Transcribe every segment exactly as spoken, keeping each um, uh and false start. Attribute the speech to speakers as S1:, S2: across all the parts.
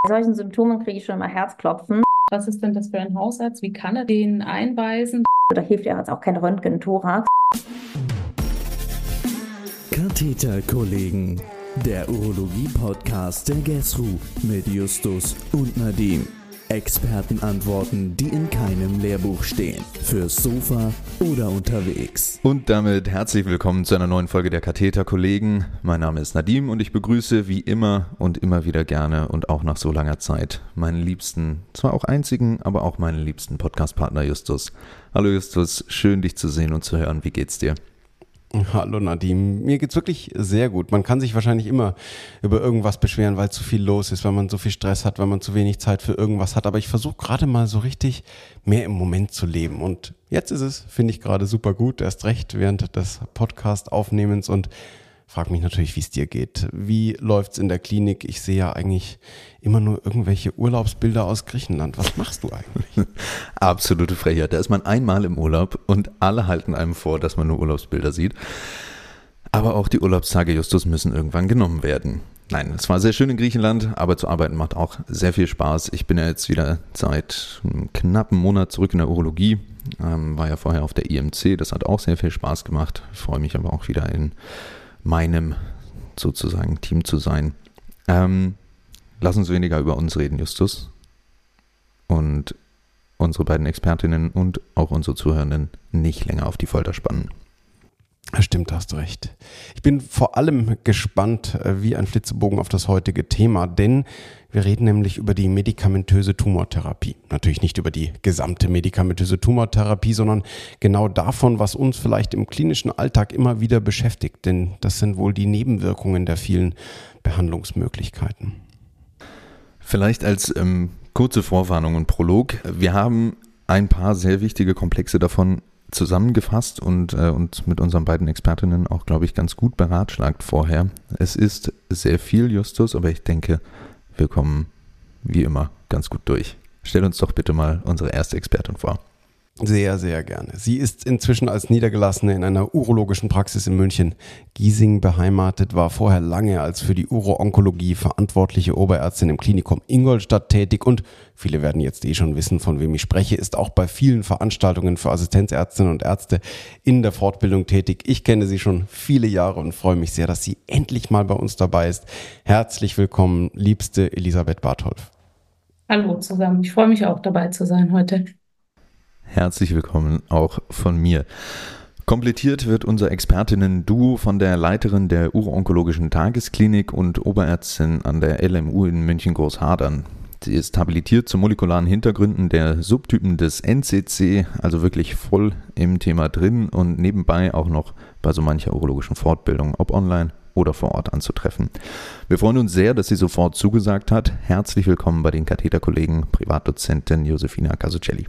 S1: Bei solchen Symptomen kriege ich schon mal Herzklopfen.
S2: Was ist denn das für ein Hausarzt? Wie kann er den einweisen?
S1: Da hilft ja jetzt auch kein Röntgen-Thorax.
S3: Katheterkollegen, der Urologie-Podcast der GESRU mit Justus und Nadine. Expertenantworten, die in keinem Lehrbuch stehen. Fürs Sofa oder unterwegs.
S4: Und damit herzlich willkommen zu einer neuen Folge der Katheterkollegen. Mein Name ist Nadim und ich begrüße wie immer und immer wieder gerne und auch nach so langer Zeit meinen liebsten, zwar auch einzigen, aber auch meinen liebsten Podcast-Partner Justus. Hallo Justus, schön dich zu sehen und zu hören. Wie geht's dir?
S5: Hallo Nadim, mir geht's wirklich sehr gut. Man kann sich wahrscheinlich immer über irgendwas beschweren, weil zu viel los ist, weil man so viel Stress hat, weil man zu wenig Zeit für irgendwas hat. Aber ich versuche gerade mal so richtig mehr im Moment zu leben. Und jetzt ist es, finde ich, gerade super gut, erst recht während des Podcast-Aufnehmens, und frag mich natürlich, wie es dir geht. Wie läuft's in der Klinik? Ich sehe ja eigentlich immer nur irgendwelche Urlaubsbilder aus Griechenland. Was machst du eigentlich?
S4: Absolute Frechheit. Da ist man einmal im Urlaub und alle halten einem vor, dass man nur Urlaubsbilder sieht. Aber auch die Urlaubstage Justus müssen irgendwann genommen werden. Nein, es war sehr schön in Griechenland, aber zu arbeiten macht auch sehr viel Spaß. Ich bin ja jetzt wieder seit einem knappen Monat zurück in der Urologie. Ähm, war ja vorher auf der I M C, das hat auch sehr viel Spaß gemacht. Ich freue mich aber auch wieder in meinem sozusagen Team zu sein. Ähm, lass uns weniger über uns reden, Justus. Und unsere beiden Expertinnen und auch unsere Zuhörenden nicht länger auf die Folter spannen.
S5: Stimmt, hast du recht. Ich bin vor allem gespannt wie ein Flitzebogen auf das heutige Thema, denn wir reden nämlich über die medikamentöse Tumortherapie. Natürlich nicht über die gesamte medikamentöse Tumortherapie, sondern genau davon, was uns vielleicht im klinischen Alltag immer wieder beschäftigt, denn das sind wohl die Nebenwirkungen der vielen Behandlungsmöglichkeiten.
S4: Vielleicht als ähm, kurze Vorwarnung und Prolog. Wir haben ein paar sehr wichtige Komplexe davon zusammengefasst und äh, uns mit unseren beiden Expertinnen auch, glaube ich, ganz gut beratschlagt vorher. Es ist sehr viel, Justus, aber ich denke, wir kommen wie immer ganz gut durch. Stell uns doch bitte mal unsere erste Expertin vor.
S5: Sehr, sehr gerne. Sie ist inzwischen als Niedergelassene in einer urologischen Praxis in München-Giesing beheimatet, war vorher lange als für die Uro-Onkologie verantwortliche Oberärztin im Klinikum Ingolstadt tätig und viele werden jetzt eh schon wissen, von wem ich spreche, ist auch bei vielen Veranstaltungen für Assistenzärztinnen und Ärzte in der Fortbildung tätig. Ich kenne sie schon viele Jahre und freue mich sehr, dass sie endlich mal bei uns dabei ist. Herzlich willkommen, liebste Elisabeth Bartholf.
S2: Hallo zusammen, ich freue mich auch dabei zu sein heute.
S4: Herzlich willkommen auch von mir. Komplettiert wird unser Expertinnen-Duo von der Leiterin der Uro-Onkologischen Tagesklinik und Oberärztin an der L M U in München-Großhadern. Sie ist habilitiert zu molekularen Hintergründen der Subtypen des N C C, also wirklich voll im Thema drin und nebenbei auch noch bei so mancher urologischen Fortbildung, ob online oder vor Ort anzutreffen. Wir freuen uns sehr, dass sie sofort zugesagt hat. Herzlich willkommen bei den Katheterkollegen, Privatdozentin Josefina Casuccelli.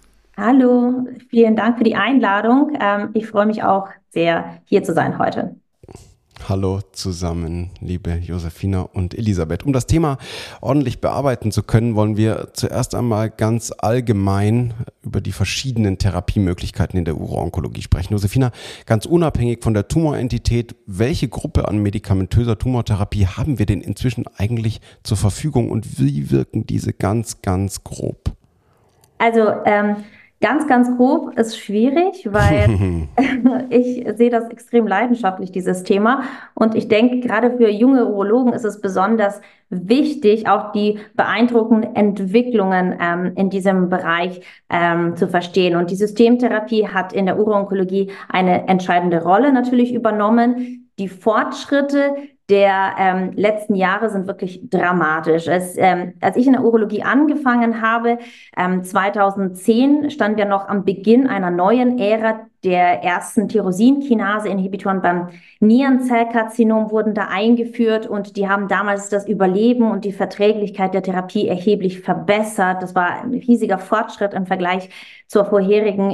S1: Hallo, vielen Dank für die Einladung. Ähm, ich freue mich auch sehr, hier zu sein heute.
S5: Hallo zusammen, liebe Josefina und Elisabeth. Um das Thema ordentlich bearbeiten zu können, wollen wir zuerst einmal ganz allgemein über die verschiedenen Therapiemöglichkeiten in der Uro-Onkologie sprechen. Josefina, ganz unabhängig von der Tumorentität, welche Gruppe an medikamentöser Tumortherapie haben wir denn inzwischen eigentlich zur Verfügung und wie wirken diese ganz, ganz grob?
S1: Also ähm, ganz, ganz grob ist schwierig, weil ich sehe das extrem leidenschaftlich, dieses Thema. Und ich denke, gerade für junge Urologen ist es besonders wichtig, auch die beeindruckenden Entwicklungen ähm, in diesem Bereich ähm, zu verstehen. Und die Systemtherapie hat in der Uro-Onkologie eine entscheidende Rolle natürlich übernommen. Die Fortschritte der ähm, letzten Jahre sind wirklich dramatisch. Es, ähm, als ich in der Urologie angefangen habe, ähm, zweitausendzehn, standen wir noch am Beginn einer neuen Ära. Der ersten Tyrosinkinase-Inhibitoren beim Nierenzellkarzinom wurden da eingeführt und die haben damals das Überleben und die Verträglichkeit der Therapie erheblich verbessert. Das war ein riesiger Fortschritt im Vergleich zur vorherigen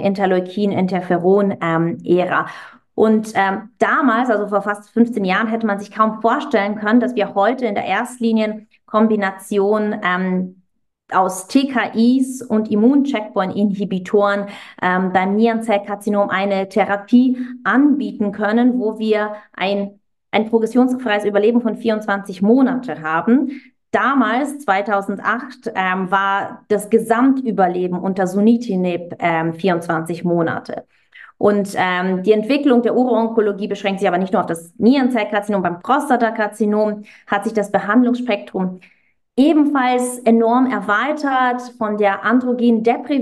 S1: Interleukin-Interferon-Ära. Und ähm, damals, also vor fast fünfzehn Jahren, hätte man sich kaum vorstellen können, dass wir heute in der Erstlinienkombination ähm, aus T K Is und Immuncheckpoint-Inhibitoren ähm, beim Nierenzellkarzinom eine Therapie anbieten können, wo wir ein, ein progressionsfreies Überleben von vierundzwanzig Monate haben. damals, zweitausendacht, ähm, war das Gesamtüberleben unter Sunitinib ähm, vierundzwanzig Monate. Und ähm, die Entwicklung der Uro-Onkologie beschränkt sich aber nicht nur auf das Nierenzellkarzinom. Beim Prostatakarzinom hat sich das Behandlungsspektrum ebenfalls enorm erweitert von der androgenen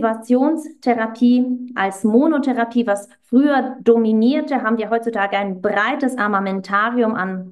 S1: Deprivationstherapie als Monotherapie, was früher dominierte, haben wir heutzutage ein breites Armamentarium an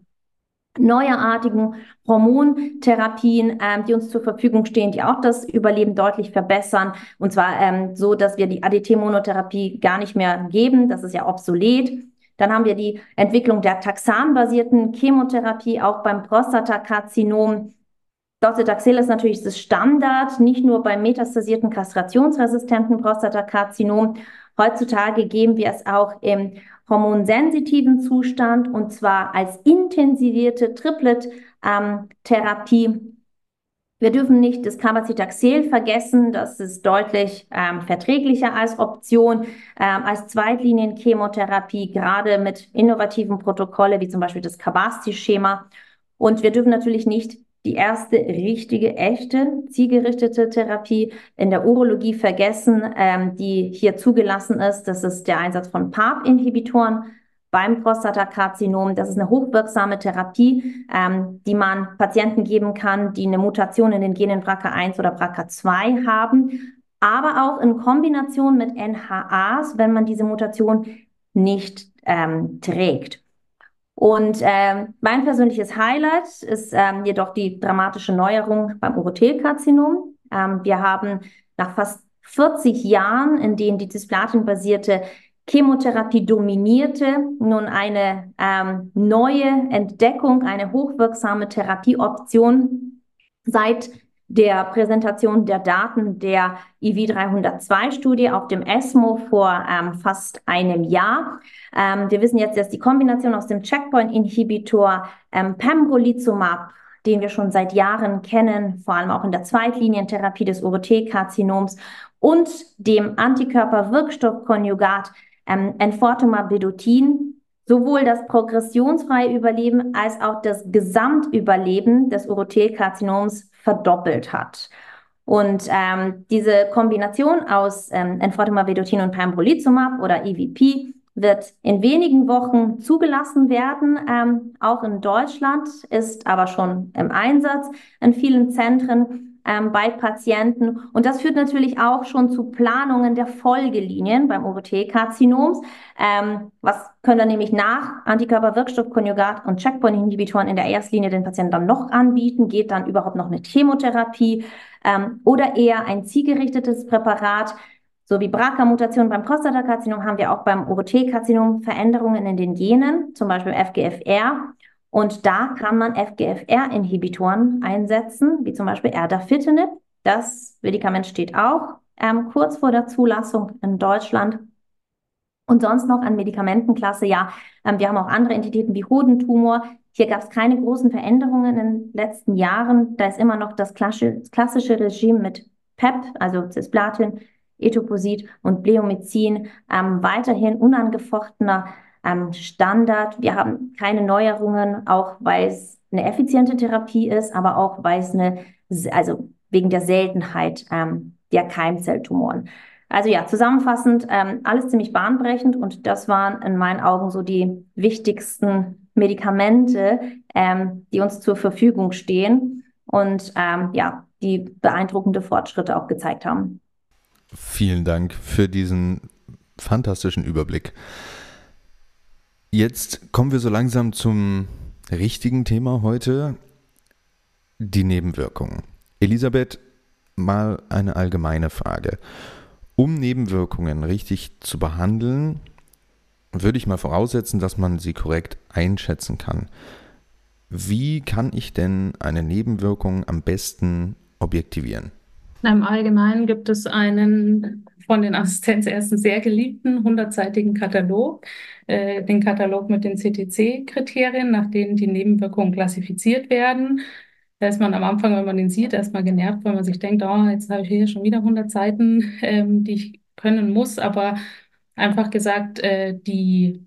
S1: neuartigen Hormontherapien, ähm, die uns zur Verfügung stehen, die auch das Überleben deutlich verbessern. Und zwar ähm, so, dass wir die A D T-Monotherapie gar nicht mehr geben. Das ist ja obsolet. Dann haben wir die Entwicklung der taxan-basierten Chemotherapie, auch beim Prostatakarzinom. Docetaxel ist natürlich das Standard, nicht nur beim metastasierten kastrationsresistenten Prostatakarzinom. Heutzutage geben wir es auch im hormonsensitiven Zustand und zwar als intensivierte Triplet-Therapie. Ähm, wir dürfen nicht das Cabazitaxel vergessen, das ist deutlich ähm, verträglicher als Option, ähm, als Zweitlinien-Chemotherapie, gerade mit innovativen Protokolle wie zum Beispiel das Cabasti-Schema. Und wir dürfen natürlich nicht die erste richtige, echte, zielgerichtete Therapie in der Urologie vergessen, ähm, die hier zugelassen ist. Das ist der Einsatz von P A R-Inhibitoren beim Prostatakarzinom. Das ist eine hochwirksame Therapie, ähm, die man Patienten geben kann, die eine Mutation in den Genen B R C A eins oder B R C A zwei haben, aber auch in Kombination mit N H As, wenn man diese Mutation nicht ähm, trägt. Und ähm, mein persönliches Highlight ist ähm, jedoch die dramatische Neuerung beim Urothelkarzinom. Ähm, wir haben nach fast vierzig Jahren, in denen die cisplatin-basierte Chemotherapie dominierte, nun eine ähm, neue Entdeckung, eine hochwirksame Therapieoption seit der Präsentation der Daten der I W dreihundertzwei-Studie auf dem ESMO vor ähm, fast einem Jahr. Ähm, wir wissen jetzt, dass die Kombination aus dem Checkpoint-Inhibitor ähm, Pembrolizumab, den wir schon seit Jahren kennen, vor allem auch in der Zweitlinientherapie des Urothelkarzinoms, und dem Antikörperwirkstoffkonjugat ähm, Enfortumab vedotin sowohl das progressionsfreie Überleben als auch das Gesamtüberleben des Urothelkarzinoms verdoppelt hat. Und ähm, diese Kombination aus ähm, Enfortumab vedotin und Pembrolizumab oder E V P wird in wenigen Wochen zugelassen werden, ähm, auch in Deutschland, ist aber schon im Einsatz in vielen Zentren ähm, bei Patienten. Und das führt natürlich auch schon zu Planungen der Folgelinien beim Urothelkarzinoms. Ähm, was können wir nämlich nach Antikörperwirkstoffkonjugat und Checkpoint-Inhibitoren in der Erstlinie den Patienten dann noch anbieten? Geht dann überhaupt noch eine Chemotherapie ähm, oder eher ein zielgerichtetes Präparat? So wie B R C A-Mutationen beim Prostatakarzinom haben wir auch beim Urothelkarzinom Veränderungen in den Genen, zum Beispiel F G F R. Und da kann man F G F R-Inhibitoren einsetzen, wie zum Beispiel Erdafitinib. Das Medikament steht auch ähm, kurz vor der Zulassung in Deutschland. Und sonst noch an Medikamentenklasse, ja, ähm, wir haben auch andere Entitäten wie Hodentumor. Hier gab es keine großen Veränderungen in den letzten Jahren. Da ist immer noch das klassische Regime mit P E P, also Cisplatin, Etoposide und Bleomycin, ähm, weiterhin unangefochtener ähm, Standard. Wir haben keine Neuerungen, auch weil es eine effiziente Therapie ist, aber auch weil es eine, also wegen der Seltenheit ähm, der Keimzelltumoren. Also ja, zusammenfassend, ähm, alles ziemlich bahnbrechend und das waren in meinen Augen so die wichtigsten Medikamente, ähm, die uns zur Verfügung stehen und ähm, ja, die beeindruckende Fortschritte auch gezeigt haben.
S4: Vielen Dank für diesen fantastischen Überblick. Jetzt kommen wir so langsam zum richtigen Thema heute, die Nebenwirkungen. Elisabeth, mal eine allgemeine Frage. Um Nebenwirkungen richtig zu behandeln, würde ich mal voraussetzen, dass man sie korrekt einschätzen kann. Wie kann ich denn eine Nebenwirkung am besten objektivieren?
S2: Im Allgemeinen gibt es einen von den Assistenzärzten sehr geliebten hundertseitigen Katalog, äh, den Katalog mit den C T C-Kriterien, nach denen die Nebenwirkungen klassifiziert werden. Da ist man am Anfang, wenn man den sieht, erstmal genervt, weil man sich denkt, oh, jetzt habe ich hier schon wieder hundert Seiten, ähm, die ich können muss. Aber einfach gesagt, äh, die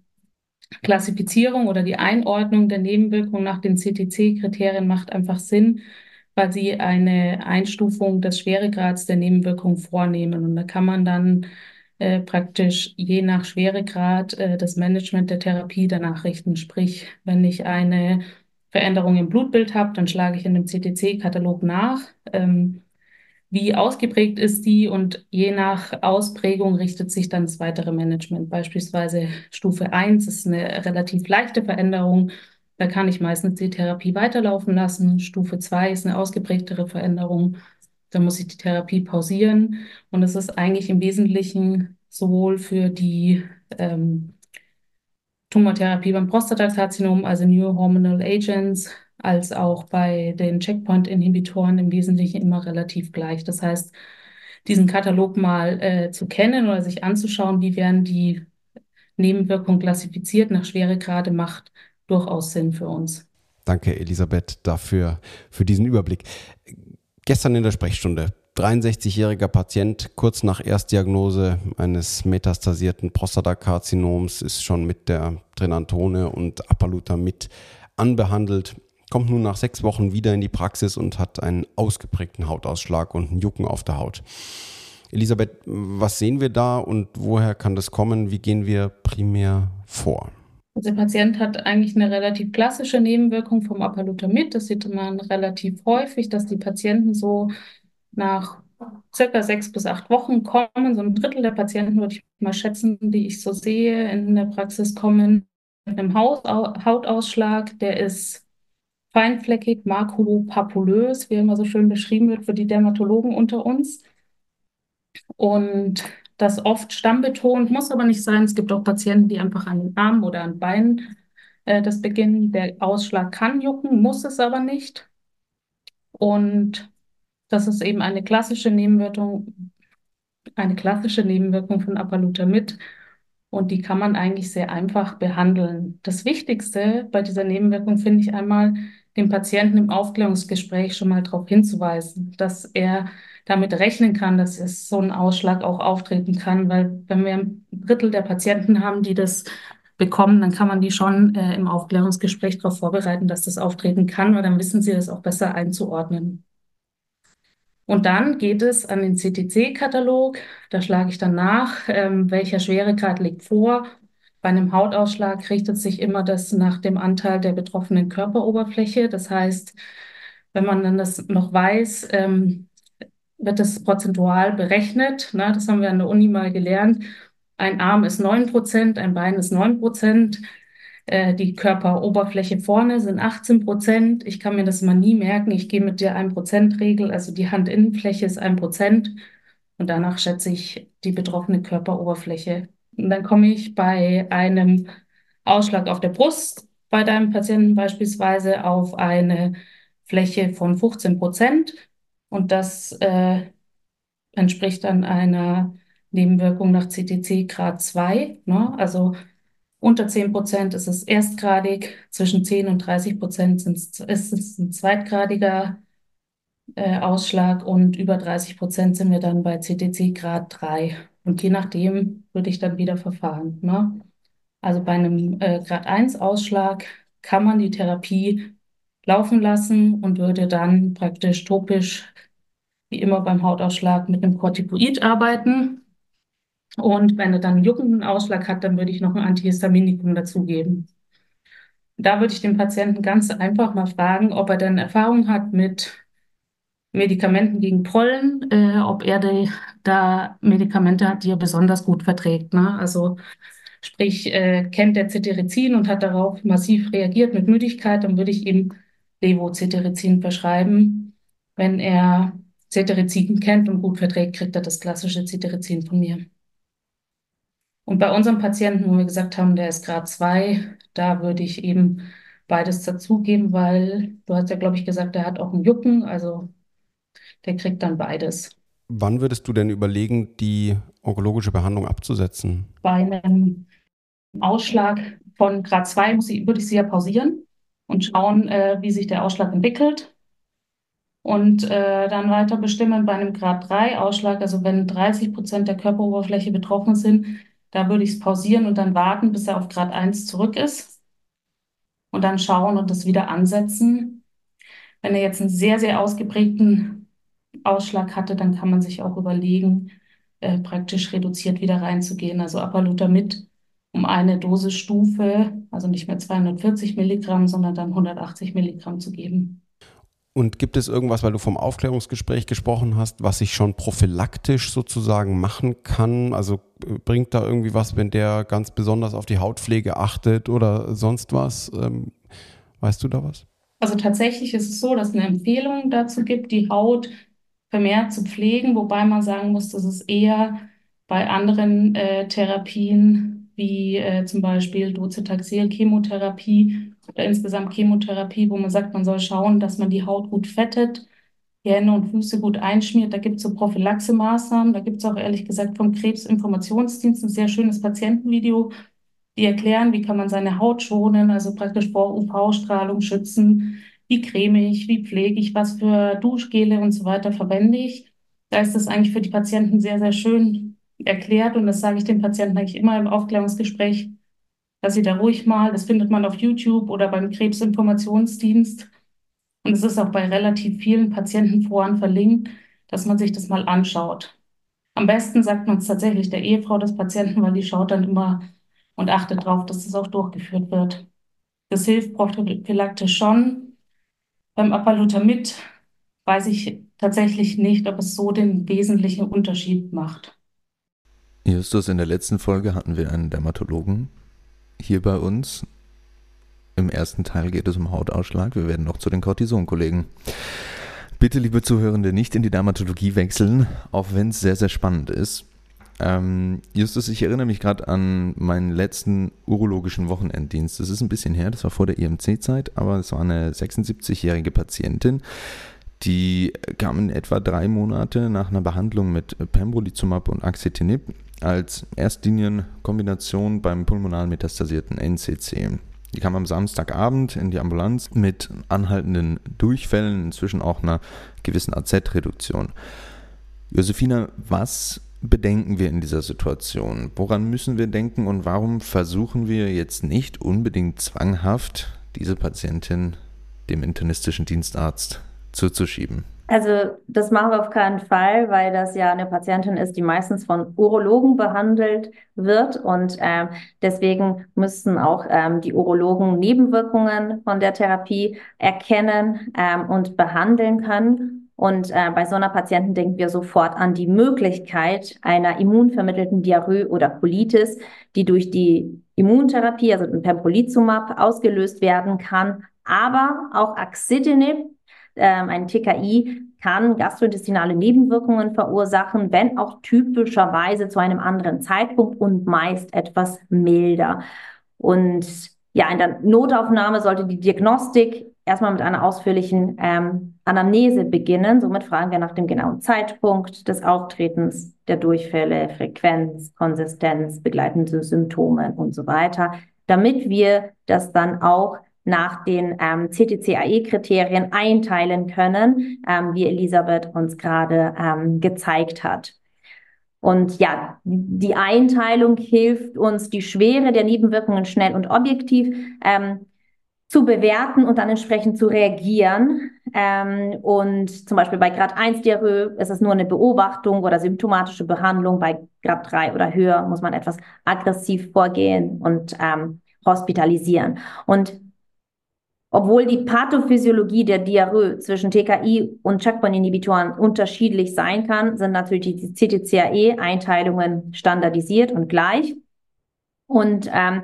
S2: Klassifizierung oder die Einordnung der Nebenwirkungen nach den C T C-Kriterien macht einfach Sinn, quasi eine Einstufung des Schweregrads der Nebenwirkung vornehmen. Und da kann man dann äh, praktisch je nach Schweregrad äh, das Management der Therapie danach richten. Sprich, wenn ich eine Veränderung im Blutbild habe, dann schlage ich in dem C T C-Katalog nach, ähm, wie ausgeprägt ist die, und je nach Ausprägung richtet sich dann das weitere Management. Beispielsweise Stufe eins ist eine relativ leichte Veränderung. Da kann ich meistens die Therapie weiterlaufen lassen. Stufe zwei ist eine ausgeprägtere Veränderung. Da muss ich die Therapie pausieren. Und es ist eigentlich im Wesentlichen sowohl für die ähm, Tumortherapie beim Prostatakarzinom, also New Hormonal Agents, als auch bei den Checkpoint-Inhibitoren im Wesentlichen immer relativ gleich. Das heißt, diesen Katalog mal äh, zu kennen oder sich anzuschauen, wie werden die Nebenwirkungen klassifiziert nach Schweregrade, macht durchaus Sinn für uns.
S5: Danke, Elisabeth, dafür für diesen Überblick. Gestern in der Sprechstunde, dreiundsechzigjähriger Patient, kurz nach Erstdiagnose eines metastasierten Prostatakarzinoms, ist schon mit der Trenantone und Apalutamid anbehandelt, kommt nun nach sechs Wochen wieder in die Praxis und hat einen ausgeprägten Hautausschlag und einen Jucken auf der Haut. Elisabeth, was sehen wir da und woher kann das kommen? Wie gehen wir primär vor?
S2: Also der Patient hat eigentlich eine relativ klassische Nebenwirkung vom Apalutamid. Das sieht man relativ häufig, dass die Patienten so nach circa sechs bis acht Wochen kommen. So ein Drittel der Patienten, würde ich mal schätzen, die ich so sehe in der Praxis, kommen mit einem Hautausschlag. Der ist feinfleckig, makulopapulös, wie immer so schön beschrieben wird für die Dermatologen unter uns. Und das oft stammbetont, muss aber nicht sein. Es gibt auch Patienten, die einfach an den Armen oder an Beinen äh, das beginnen. Der Ausschlag kann jucken, muss es aber nicht. Und das ist eben eine klassische Nebenwirkung, eine klassische Nebenwirkung von Apalutamid. Und die kann man eigentlich sehr einfach behandeln. Das Wichtigste bei dieser Nebenwirkung finde ich einmal, den Patienten im Aufklärungsgespräch schon mal darauf hinzuweisen, dass er damit rechnen kann, dass es so ein Ausschlag auch auftreten kann. Weil wenn wir ein Drittel der Patienten haben, die das bekommen, dann kann man die schon äh, im Aufklärungsgespräch darauf vorbereiten, dass das auftreten kann, weil dann wissen sie das auch besser einzuordnen. Und dann geht es an den C T C-Katalog. Da schlage ich dann nach, ähm, welcher Schweregrad liegt vor. Bei einem Hautausschlag richtet sich immer das nach dem Anteil der betroffenen Körperoberfläche. Das heißt, wenn man dann das noch weiß, ähm, wird das prozentual berechnet. Na, das haben wir an der Uni mal gelernt. Ein Arm ist neun Prozent, ein Bein ist neun Prozent. Die Körperoberfläche vorne sind achtzehn Prozent. Ich kann mir das mal nie merken. Ich gehe mit der ein Prozent Regel, also die Handinnenfläche ist ein Prozent. Und danach schätze ich die betroffene Körperoberfläche. Und dann komme ich bei einem Ausschlag auf der Brust, bei deinem Patienten beispielsweise, auf eine Fläche von fünfzehn Prozent. Und das äh, entspricht dann einer Nebenwirkung nach C T C Grad zwei, ne? Also unter zehn Prozent ist es erstgradig, zwischen zehn und dreißig Prozent ist es ein zweitgradiger äh, Ausschlag und über dreißig Prozent sind wir dann bei C T C Grad drei. Und je nachdem würde ich dann wieder verfahren, ne? Also bei einem äh, Grad eins Ausschlag kann man die Therapie laufen lassen und würde dann praktisch topisch, wie immer beim Hautausschlag, mit einem Corticoid arbeiten. Und wenn er dann einen juckenden Ausschlag hat, dann würde ich noch ein Antihistaminikum dazugeben. Da würde ich den Patienten ganz einfach mal fragen, ob er denn Erfahrung hat mit Medikamenten gegen Pollen, äh, ob er die, da Medikamente hat, die er besonders gut verträgt, ne? Also sprich, äh, kennt er Cetirizin und hat darauf massiv reagiert mit Müdigkeit, dann würde ich ihm Levocetirizin verschreiben. Wenn er Cetirizin kennt und gut verträgt, kriegt er das klassische Cetirizin von mir. Und bei unserem Patienten, wo wir gesagt haben, der ist Grad zwei, da würde ich eben beides dazugeben, weil du hast ja, glaube ich, gesagt, der hat auch einen Jucken, also der kriegt dann beides.
S5: Wann würdest du denn überlegen, die onkologische Behandlung abzusetzen?
S2: Bei einem Ausschlag von Grad zwei muss ich, würde ich sie ja pausieren und schauen, äh, wie sich der Ausschlag entwickelt. Und äh, dann weiter bestimmen bei einem Grad drei Ausschlag, also wenn dreißig Prozent der Körperoberfläche betroffen sind, da würde ich es pausieren und dann warten, bis er auf Grad eins zurück ist. Und dann schauen und das wieder ansetzen. Wenn er jetzt einen sehr, sehr ausgeprägten Ausschlag hatte, dann kann man sich auch überlegen, äh, praktisch reduziert wieder reinzugehen. Also Apalutamid um eine Dosisstufe, also nicht mehr zweihundertvierzig Milligramm, sondern dann hundertachtzig Milligramm zu geben.
S5: Und gibt es irgendwas, weil du vom Aufklärungsgespräch gesprochen hast, was ich schon prophylaktisch sozusagen machen kann? Also äh, bringt da irgendwie was, wenn der ganz besonders auf die Hautpflege achtet oder sonst was? Ähm, weißt du da was?
S2: Also tatsächlich ist es so, dass es eine Empfehlung dazu gibt, die Haut vermehrt zu pflegen, wobei man sagen muss, dass es eher bei anderen äh, Therapien wie äh, zum Beispiel Docetaxel-Chemotherapie oder insgesamt Chemotherapie, wo man sagt, man soll schauen, dass man die Haut gut fettet, die Hände und Füße gut einschmiert. Da gibt es so Prophylaxemaßnahmen. Da gibt es auch ehrlich gesagt vom Krebsinformationsdienst ein sehr schönes Patientenvideo, die erklären, wie kann man seine Haut schonen, also praktisch vor U V-Strahlung schützen, wie creme ich, wie pflege ich, was für Duschgele und so weiter verwende ich. Da ist das eigentlich für die Patienten sehr, sehr schön erklärt und das sage ich den Patienten eigentlich immer im Aufklärungsgespräch, dass sie da ruhig mal, das findet man auf YouTube oder beim Krebsinformationsdienst und es ist auch bei relativ vielen Patientenforen verlinkt, dass man sich das mal anschaut. Am besten sagt man es tatsächlich der Ehefrau des Patienten, weil die schaut dann immer und achtet darauf, dass das auch durchgeführt wird. Das hilft prophylaktisch schon. Beim Apalutamid weiß ich tatsächlich nicht, ob es so den wesentlichen Unterschied macht.
S4: Justus, in der letzten Folge hatten wir einen Dermatologen hier bei uns. Im ersten Teil geht es um Hautausschlag. Wir werden noch zu den Cortison-Kollegen. Bitte, liebe Zuhörende, nicht in die Dermatologie wechseln, auch wenn es sehr, sehr spannend ist. Ähm, Justus, ich erinnere mich gerade an meinen letzten urologischen Wochenenddienst. Das ist ein bisschen her, das war vor der I M C-Zeit, aber es war eine sechsundsiebzigjährige Patientin, die kam in etwa drei Monate nach einer Behandlung mit Pembrolizumab und Axitinib als Erstlinienkombination beim pulmonal metastasierten N C C. Die kam am Samstagabend in die Ambulanz mit anhaltenden Durchfällen, inzwischen auch einer gewissen A Z-Reduktion. Josefina, was bedenken wir in dieser Situation? Woran müssen wir denken und warum versuchen wir jetzt nicht unbedingt zwanghaft, diese Patientin dem internistischen Dienstarzt zuzuschieben?
S1: Also das machen wir auf keinen Fall, weil das ja eine Patientin ist, die meistens von Urologen behandelt wird und ähm, deswegen müssen auch ähm, die Urologen Nebenwirkungen von der Therapie erkennen ähm, und behandeln können. Und äh, bei so einer Patienten denken wir sofort an die Möglichkeit einer immunvermittelten Diarrhoe oder Colitis, die durch die Immuntherapie, also den Pembrolizumab, ausgelöst werden kann, aber auch Axitinib, ähm, ein T K I, kann gastrointestinale Nebenwirkungen verursachen, wenn auch typischerweise zu einem anderen Zeitpunkt und meist etwas milder. Und ja, in der Notaufnahme sollte die Diagnostik erstmal mit einer ausführlichen ähm, Anamnese beginnen. Somit fragen wir nach dem genauen Zeitpunkt des Auftretens der Durchfälle, Frequenz, Konsistenz, begleitende Symptome und so weiter, damit wir das dann auch nach den ähm, C T C A E-Kriterien einteilen können, ähm, wie Elisabeth uns gerade ähm, gezeigt hat. Und ja, die Einteilung hilft uns, die Schwere der Nebenwirkungen schnell und objektiv ähm, zu bewerten und dann entsprechend zu reagieren. Ähm, und zum Beispiel bei Grad eins Diarrhoe ist es nur eine Beobachtung oder symptomatische Behandlung. Bei Grad drei oder höher muss man etwas aggressiv vorgehen und ähm, hospitalisieren. Und obwohl die Pathophysiologie der Diarrhoe zwischen T K I und Checkpoint-Inhibitoren unterschiedlich sein kann, sind natürlich die C T C A E-Einteilungen standardisiert und gleich. Und ähm,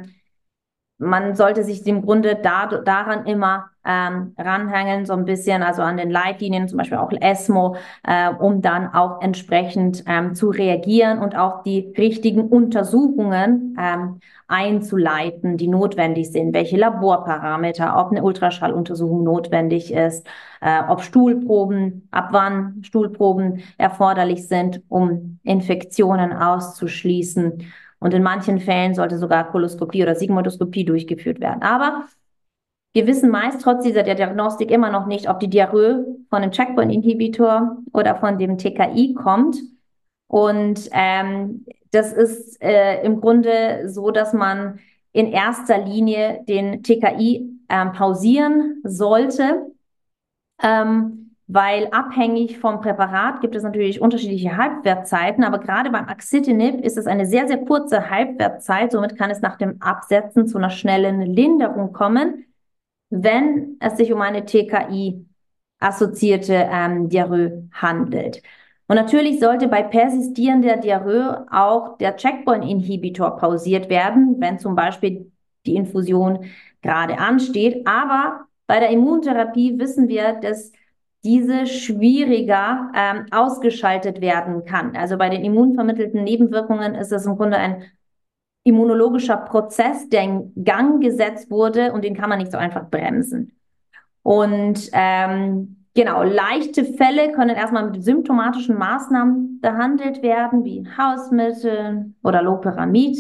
S1: man sollte sich im Grunde da, daran immer ähm, ranhängen, so ein bisschen, also an den Leitlinien, zum Beispiel auch ESMO, äh, um dann auch entsprechend ähm, zu reagieren und auch die richtigen Untersuchungen ähm, einzuleiten, die notwendig sind, welche Laborparameter, ob eine Ultraschalluntersuchung notwendig ist, äh, ob Stuhlproben, ab wann Stuhlproben erforderlich sind, um Infektionen auszuschließen. Und in manchen Fällen sollte sogar Koloskopie oder Sigmoidoskopie durchgeführt werden. Aber wir wissen meist trotz dieser Diagnostik immer noch nicht, ob die Diarrhoe von einem Checkpoint-Inhibitor oder von dem T K I kommt. Und ähm, das ist äh, im Grunde so, dass man in erster Linie den T K I ähm, pausieren sollte ähm, weil abhängig vom Präparat gibt es natürlich unterschiedliche Halbwertzeiten, aber gerade beim Axitinib ist es eine sehr, sehr kurze Halbwertzeit, somit kann es nach dem Absetzen zu einer schnellen Linderung kommen, wenn es sich um eine T K I-assoziierte ähm, Diarrhoe handelt. Und natürlich sollte bei persistierender Diarrhoe auch der Checkpoint-Inhibitor pausiert werden, wenn zum Beispiel die Infusion gerade ansteht. Aber bei der Immuntherapie wissen wir, dass diese schwieriger ähm, ausgeschaltet werden kann. Also bei den immunvermittelten Nebenwirkungen ist es im Grunde ein immunologischer Prozess, der in Gang gesetzt wurde und den kann man nicht so einfach bremsen. Und ähm, genau, leichte Fälle können erstmal mit symptomatischen Maßnahmen behandelt werden, wie Hausmittel oder Loperamid.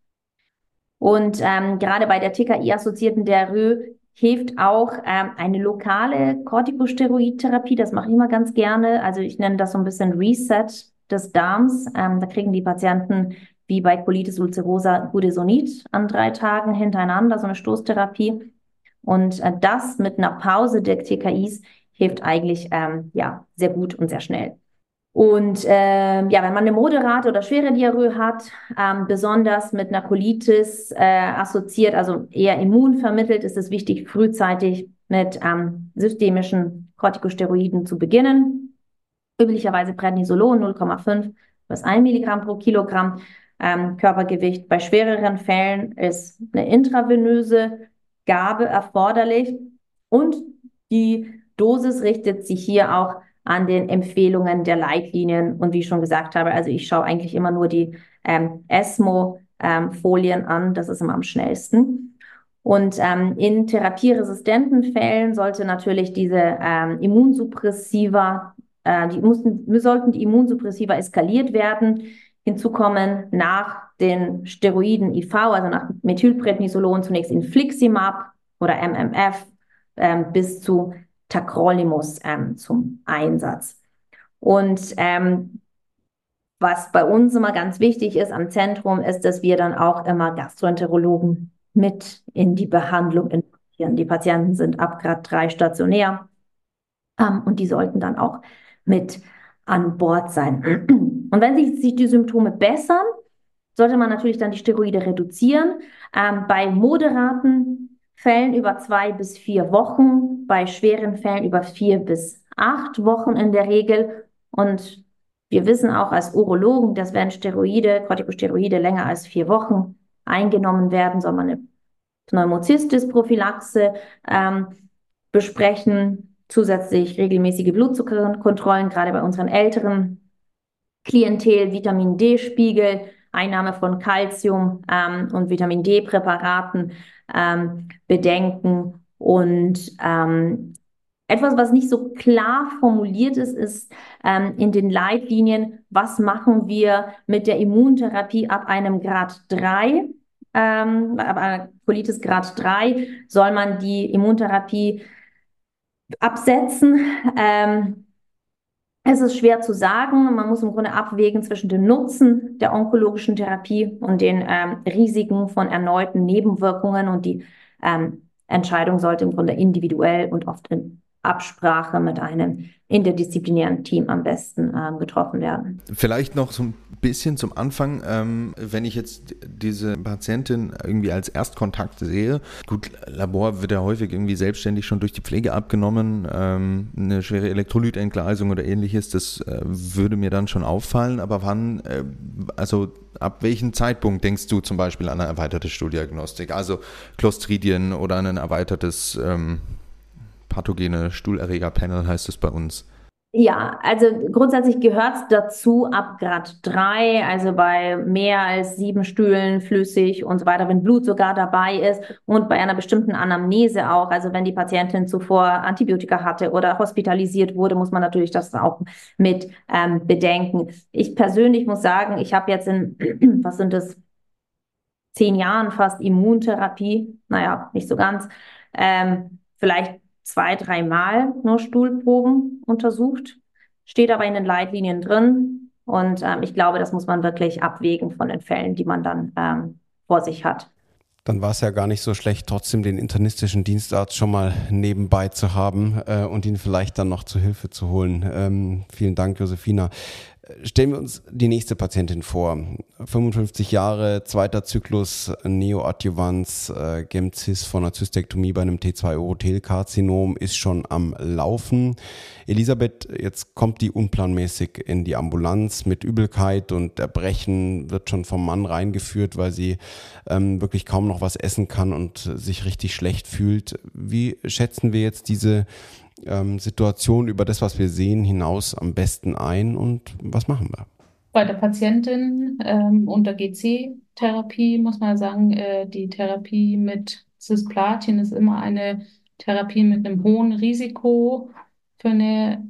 S1: Und ähm, gerade bei der T K I-assoziierten Diarrhoe hilft auch ähm, eine lokale Corticosteroidtherapie. Das mache ich immer ganz gerne. Also ich nenne das so ein bisschen Reset des Darms. Ähm, da kriegen die Patienten wie bei Colitis ulcerosa Budesonid an drei Tagen hintereinander, so eine Stoßtherapie. Und äh, das mit einer Pause der T K Is hilft eigentlich ähm, ja, sehr gut und sehr schnell. Und ähm, ja, wenn man eine moderate oder schwere Diarrhoe hat, ähm, besonders mit einer Colitis äh, assoziiert, also eher immunvermittelt, ist es wichtig, frühzeitig mit ähm, systemischen Corticosteroiden zu beginnen. Üblicherweise Prednisolon null Komma fünf bis ein Milligramm pro Kilogramm ähm, Körpergewicht. Bei schwereren Fällen ist eine intravenöse Gabe erforderlich und die Dosis richtet sich hier auch an den Empfehlungen der Leitlinien. Und wie ich schon gesagt habe, also ich schaue eigentlich immer nur die ähm, ESMO-Folien ähm, an. Das ist immer am schnellsten. Und ähm, in therapieresistenten Fällen sollte natürlich diese ähm, Immunsuppressiva, äh, die mussten, sollten die Immunsuppressiva eskaliert werden. Hinzu kommen nach den Steroiden I V, also nach Methylprednisolon, zunächst Infliximab oder M M F ähm, bis zu Tacrolimus ähm, zum Einsatz. Und ähm, was bei uns immer ganz wichtig ist am Zentrum, ist, dass wir dann auch immer Gastroenterologen mit in die Behandlung involvieren. Die Patienten sind ab Grad drei stationär ähm, und die sollten dann auch mit an Bord sein. Und wenn sich, sich die Symptome bessern, sollte man natürlich dann die Steroide reduzieren. Ähm, bei moderaten Fällen über zwei bis vier Wochen, bei schweren Fällen über vier bis acht Wochen in der Regel. Und wir wissen auch als Urologen, dass wenn Steroide, Corticosteroide länger als vier Wochen eingenommen werden, soll man eine Pneumocystis-Prophylaxe ähm, besprechen. Zusätzlich regelmäßige Blutzuckerkontrollen, gerade bei unseren älteren Klientel, Vitamin D-Spiegel, Einnahme von Calcium ähm, und Vitamin D-Präparaten ähm, bedenken. Und ähm, etwas, was nicht so klar formuliert ist, ist ähm, in den Leitlinien, was machen wir mit der Immuntherapie ab einem Grad drei, ähm, ab einer Colitis Grad drei, soll man die Immuntherapie absetzen? Ähm, Es ist schwer zu sagen. Man muss im Grunde abwägen zwischen dem Nutzen der onkologischen Therapie und den ähm, Risiken von erneuten Nebenwirkungen. Und die ähm, Entscheidung sollte im Grunde individuell und oft in Absprache mit einem interdisziplinären Team am besten ähm, getroffen werden.
S4: Vielleicht noch so ein bisschen zum Anfang, ähm, wenn ich jetzt diese Patientin irgendwie als Erstkontakt sehe, gut, Labor wird ja häufig irgendwie selbstständig schon durch die Pflege abgenommen, ähm, eine schwere Elektrolytentgleisung oder ähnliches, das äh, würde mir dann schon auffallen, aber wann, äh, also ab welchem Zeitpunkt denkst du zum Beispiel an eine erweiterte Stuhldiagnostik, also Clostridien oder an ein erweitertes ähm, pathogene Stuhlerreger-Panel heißt es bei uns?
S1: Ja, also grundsätzlich gehört es dazu ab Grad drei, also bei mehr als sieben Stühlen flüssig und so weiter, wenn Blut sogar dabei ist und bei einer bestimmten Anamnese auch, also wenn die Patientin zuvor Antibiotika hatte oder hospitalisiert wurde, muss man natürlich das auch mit ähm, bedenken. Ich persönlich muss sagen, ich habe jetzt in, was sind das, zehn Jahren fast Immuntherapie, naja, nicht so ganz, ähm, vielleicht zwei, dreimal nur Stuhlproben untersucht, steht aber in den Leitlinien drin. Und ähm, ich glaube, das muss man wirklich abwägen von den Fällen, die man dann ähm, vor sich hat.
S5: Dann war es ja gar nicht so schlecht, trotzdem den internistischen Dienstarzt schon mal nebenbei zu haben äh, und ihn vielleicht dann noch zu Hilfe zu holen. Ähm, vielen Dank, Josefina. Stellen wir uns die nächste Patientin vor. fünfundfünfzig Jahre, zweiter Zyklus, Neoadjuvanz, äh, Gemcis von einer Zystektomie bei einem T zwei Urothelkarzinom, ist schon am Laufen. Elisabeth, jetzt kommt die unplanmäßig in die Ambulanz mit Übelkeit und Erbrechen, wird schon vom Mann reingeführt, weil sie ähm, wirklich kaum noch was essen kann und sich richtig schlecht fühlt. Wie schätzen wir jetzt diese Ähm, Situation über das, was wir sehen, hinaus am besten ein und was machen wir?
S2: Bei der Patientin ähm, unter G C-Therapie muss man sagen, äh, die Therapie mit Cisplatin ist immer eine Therapie mit einem hohen Risiko für eine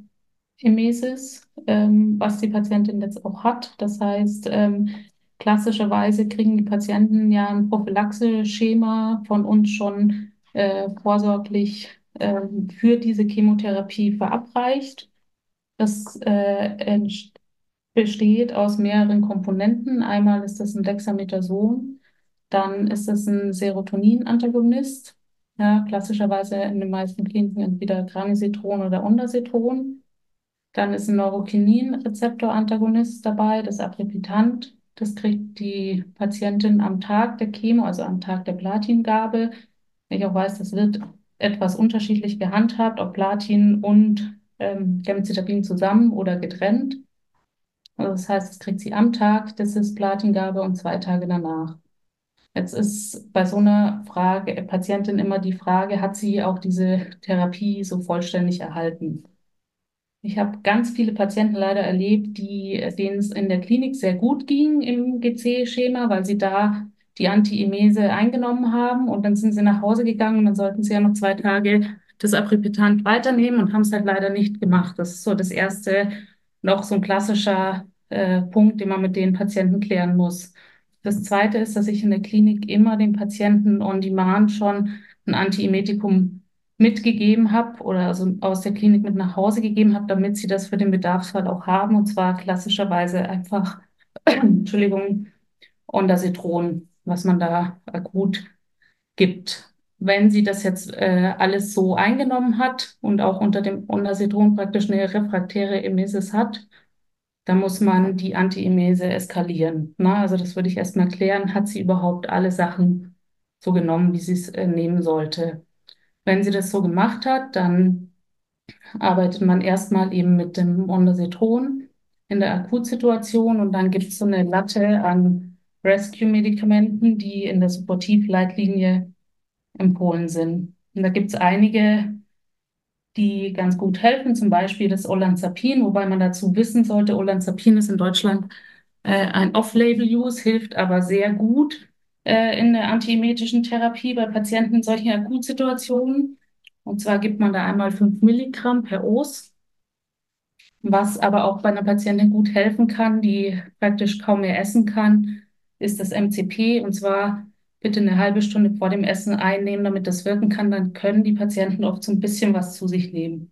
S2: Emesis, ähm, was die Patientin jetzt auch hat. Das heißt, ähm, klassischerweise kriegen die Patienten ja ein Prophylaxe-Schema von uns schon äh, vorsorglich ähm, für diese Chemotherapie verabreicht. Das äh, entsteht besteht aus mehreren Komponenten. Einmal ist das ein Dexamethason, dann ist das ein Serotonin-Antagonist, ja, klassischerweise in den meisten Kliniken entweder Granisetron oder Ondansetron. Dann ist ein Neurokinin-Rezeptor-Antagonist dabei, das Aprepitant. Das kriegt die Patientin am Tag der Chemo, also am Tag der Platingabe. Ich auch weiß, das wird etwas unterschiedlich gehandhabt, ob Platin und ähm, Gemcitabin zusammen oder getrennt. Also das heißt, das kriegt sie am Tag der Cisplatingabe und zwei Tage danach. Jetzt ist bei so einer Frage, äh, Patientin immer die Frage, hat sie auch diese Therapie so vollständig erhalten? Ich habe ganz viele Patienten leider erlebt, die, denen es in der Klinik sehr gut ging im G C-Schema, weil sie da die Antiemese eingenommen haben und dann sind sie nach Hause gegangen und dann sollten sie ja noch zwei Tage das Aprepitant weiternehmen und haben es halt leider nicht gemacht. Das ist so das erste, noch so ein klassischer äh, Punkt, den man mit den Patienten klären muss. Das zweite ist, dass ich in der Klinik immer den Patienten on demand schon ein Antiemetikum mitgegeben habe oder also aus der Klinik mit nach Hause gegeben habe, damit sie das für den Bedarfsfall auch haben. Und zwar klassischerweise einfach, Entschuldigung, Ondansetron, was man da akut gibt. Wenn sie das jetzt äh, alles so eingenommen hat und auch unter dem Ondansetron praktisch eine refraktäre Emesis hat, dann muss man die Antiemese eskalieren. Na, also das würde ich erstmal klären, hat sie überhaupt alle Sachen so genommen, wie sie es äh, nehmen sollte. Wenn sie das so gemacht hat, dann arbeitet man erstmal eben mit dem Ondansetron in der Akutsituation und dann gibt es so eine Latte an Rescue-Medikamenten, die in der Supportivleitlinie empfohlen sind. Und da gibt es einige, die ganz gut helfen, zum Beispiel das Olanzapin, wobei man dazu wissen sollte, Olanzapin ist in Deutschland äh, ein Off-Label-Use, hilft aber sehr gut äh, in der antiemetischen Therapie bei Patienten in solchen Akutsituationen. Und zwar gibt man da einmal fünf Milligramm per Os, was aber auch bei einer Patientin gut helfen kann, die praktisch kaum mehr essen kann, ist das M C P. Und zwar bitte eine halbe Stunde vor dem Essen einnehmen, damit das wirken kann. Dann können die Patienten oft so ein bisschen was zu sich nehmen.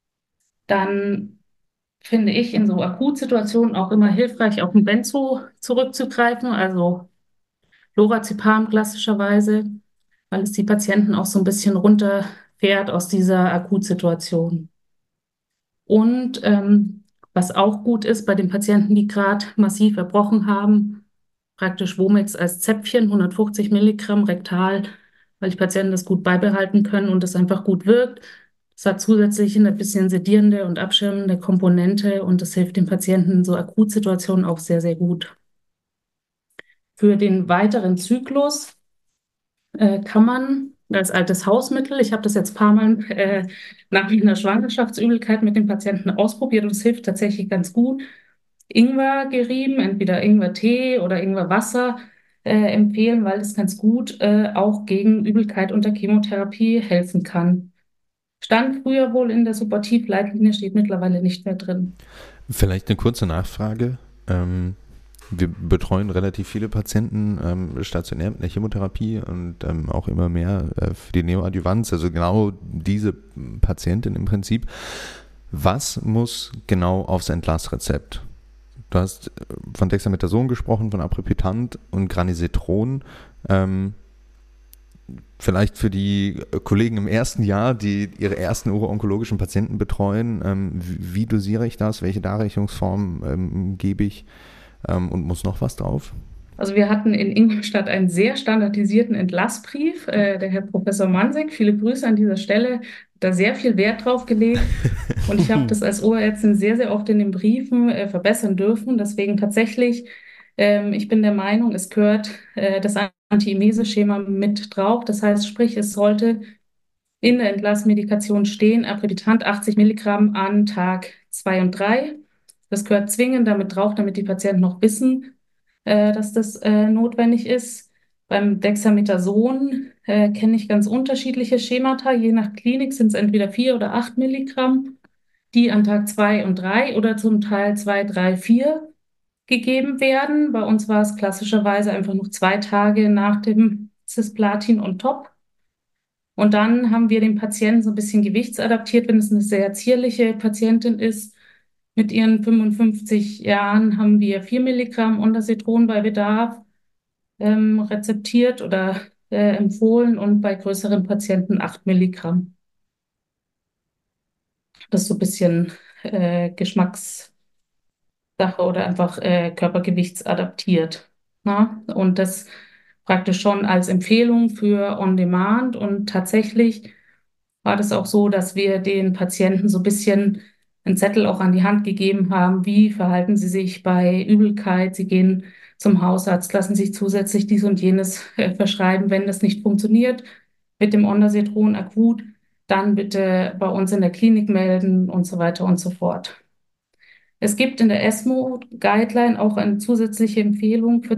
S2: Dann finde ich in so Akutsituationen auch immer hilfreich, auf ein Benzo zurückzugreifen, also Lorazepam klassischerweise, weil es die Patienten auch so ein bisschen runterfährt aus dieser Akutsituation. Und ähm, was auch gut ist bei den Patienten, die gerade massiv erbrochen haben, praktisch Womex als Zäpfchen, hundertfünfzig Milligramm rektal, weil die Patienten das gut beibehalten können und das einfach gut wirkt. Es hat zusätzlich eine bisschen sedierende und abschirmende Komponente und das hilft den Patienten in so Akutsituationen auch sehr, sehr gut. Für den weiteren Zyklus äh, kann man als altes Hausmittel, ich habe das jetzt ein paar Mal äh, nach einer Schwangerschaftsübelkeit mit den Patienten ausprobiert und es hilft tatsächlich ganz gut, Ingwer gerieben, entweder Ingwertee oder Ingwerwasser äh, empfehlen, weil es ganz gut äh, auch gegen Übelkeit unter Chemotherapie helfen kann. Stand früher wohl in der Supportivleitlinie, steht mittlerweile nicht mehr drin.
S4: Vielleicht eine kurze Nachfrage. Ähm, wir betreuen relativ viele Patienten ähm, stationär mit der Chemotherapie und ähm, auch immer mehr äh, für die Neoadjuvanz, also genau diese Patientin im Prinzip. Was muss genau aufs Entlastrezept? Du hast von Dexamethason gesprochen, von Aprepitant und Granisetron. Ähm, vielleicht für die Kollegen im ersten Jahr, die ihre ersten uro-onkologischen Patienten betreuen, ähm, wie, wie dosiere ich das? Welche Darreichungsform ähm, gebe ich? Ähm, und muss noch was drauf?
S2: Also wir hatten in Ingolstadt einen sehr standardisierten Entlassbrief. Äh, der Herr Professor Mansek, viele Grüße an dieser Stelle, hat da sehr viel Wert drauf gelegt. Und ich habe das als Oberärztin sehr, sehr oft in den Briefen äh, verbessern dürfen. Deswegen tatsächlich, ähm, ich bin der Meinung, es gehört äh, das Antiemese-Schema mit drauf. Das heißt, sprich, es sollte in der Entlassmedikation stehen, Aprepitant achtzig Milligramm an Tag zwei und drei. Das gehört zwingend damit drauf, damit die Patienten noch wissen, äh, dass das äh, notwendig ist. Beim Dexamethason äh, kenne ich ganz unterschiedliche Schemata. Je nach Klinik sind es entweder vier oder acht Milligramm, die an Tag zwei und drei oder zum Teil zwei, drei, vier gegeben werden. Bei uns war es klassischerweise einfach noch zwei Tage nach dem Cisplatin on top. Und dann haben wir den Patienten so ein bisschen gewichtsadaptiert, wenn es eine sehr zierliche Patientin ist. Mit ihren fünfundfünfzig Jahren haben wir vier Milligramm Ondansetron bei Bedarf ähm, rezeptiert oder äh, empfohlen und bei größeren Patienten acht Milligramm. Das ist so ein bisschen äh, Geschmackssache oder einfach äh, körpergewichtsadaptiert. Na? Und das praktisch schon als Empfehlung für On-Demand. Und tatsächlich war das auch so, dass wir den Patienten so ein bisschen einen Zettel auch an die Hand gegeben haben, wie verhalten sie sich bei Übelkeit. Sie gehen zum Hausarzt, lassen sich zusätzlich dies und jenes äh, verschreiben. Wenn das nicht funktioniert mit dem Ondansetron akut, dann bitte bei uns in der Klinik melden und so weiter und so fort. Es gibt in der ESMO-Guideline auch eine zusätzliche Empfehlung für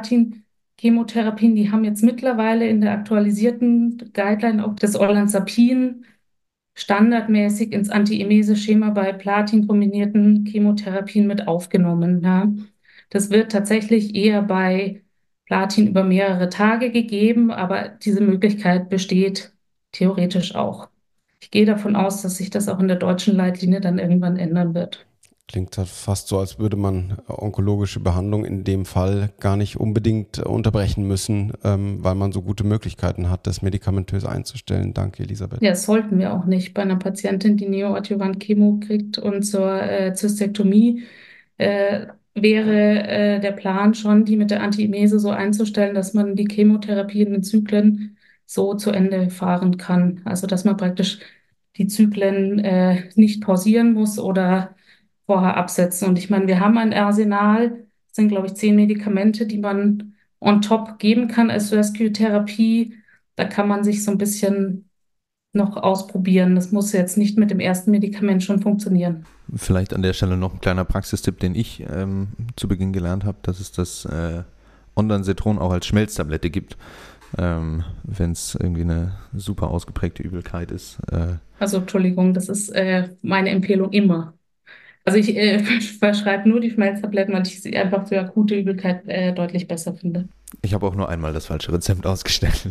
S2: Cisplatin-Chemotherapien. Die haben jetzt mittlerweile in der aktualisierten Guideline auch das Olanzapin standardmäßig ins Antiemese-Schema bei Platin-kombinierten Chemotherapien mit aufgenommen. Ja. Das wird tatsächlich eher bei Platin über mehrere Tage gegeben, aber diese Möglichkeit besteht theoretisch auch. Ich gehe davon aus, dass sich das auch in der deutschen Leitlinie dann irgendwann ändern wird.
S5: Klingt halt fast so, als würde man onkologische Behandlung in dem Fall gar nicht unbedingt unterbrechen müssen, ähm, weil man so gute Möglichkeiten hat, das medikamentös einzustellen. Danke, Elisabeth.
S2: Ja, das sollten wir auch nicht. Bei einer Patientin, die neoadjuvant Chemo kriegt und zur äh, Zystektomie, äh, wäre äh, der Plan schon, die mit der Antiemese so einzustellen, dass man die Chemotherapie in den Zyklen so zu Ende fahren kann. Also, dass man praktisch die Zyklen äh, nicht pausieren muss oder vorher absetzen. Und ich meine, wir haben ein Arsenal, das sind, glaube ich, zehn Medikamente, die man on top geben kann als Rescue-Therapie. Da kann man sich so ein bisschen noch ausprobieren. Das muss jetzt nicht mit dem ersten Medikament schon funktionieren.
S4: Vielleicht an der Stelle noch ein kleiner Praxistipp, den ich ähm, zu Beginn gelernt habe, dass es das äh, Ondansetron auch als Schmelztablette gibt, ähm, wenn es irgendwie eine super ausgeprägte Übelkeit ist. Äh.
S2: Also Entschuldigung, das ist äh, meine Empfehlung immer. Also ich äh, verschreibe nur die Schmelztabletten, weil ich sie einfach für akute Übelkeit äh, deutlich besser finde.
S4: Ich habe auch nur einmal das falsche Rezept ausgestellt.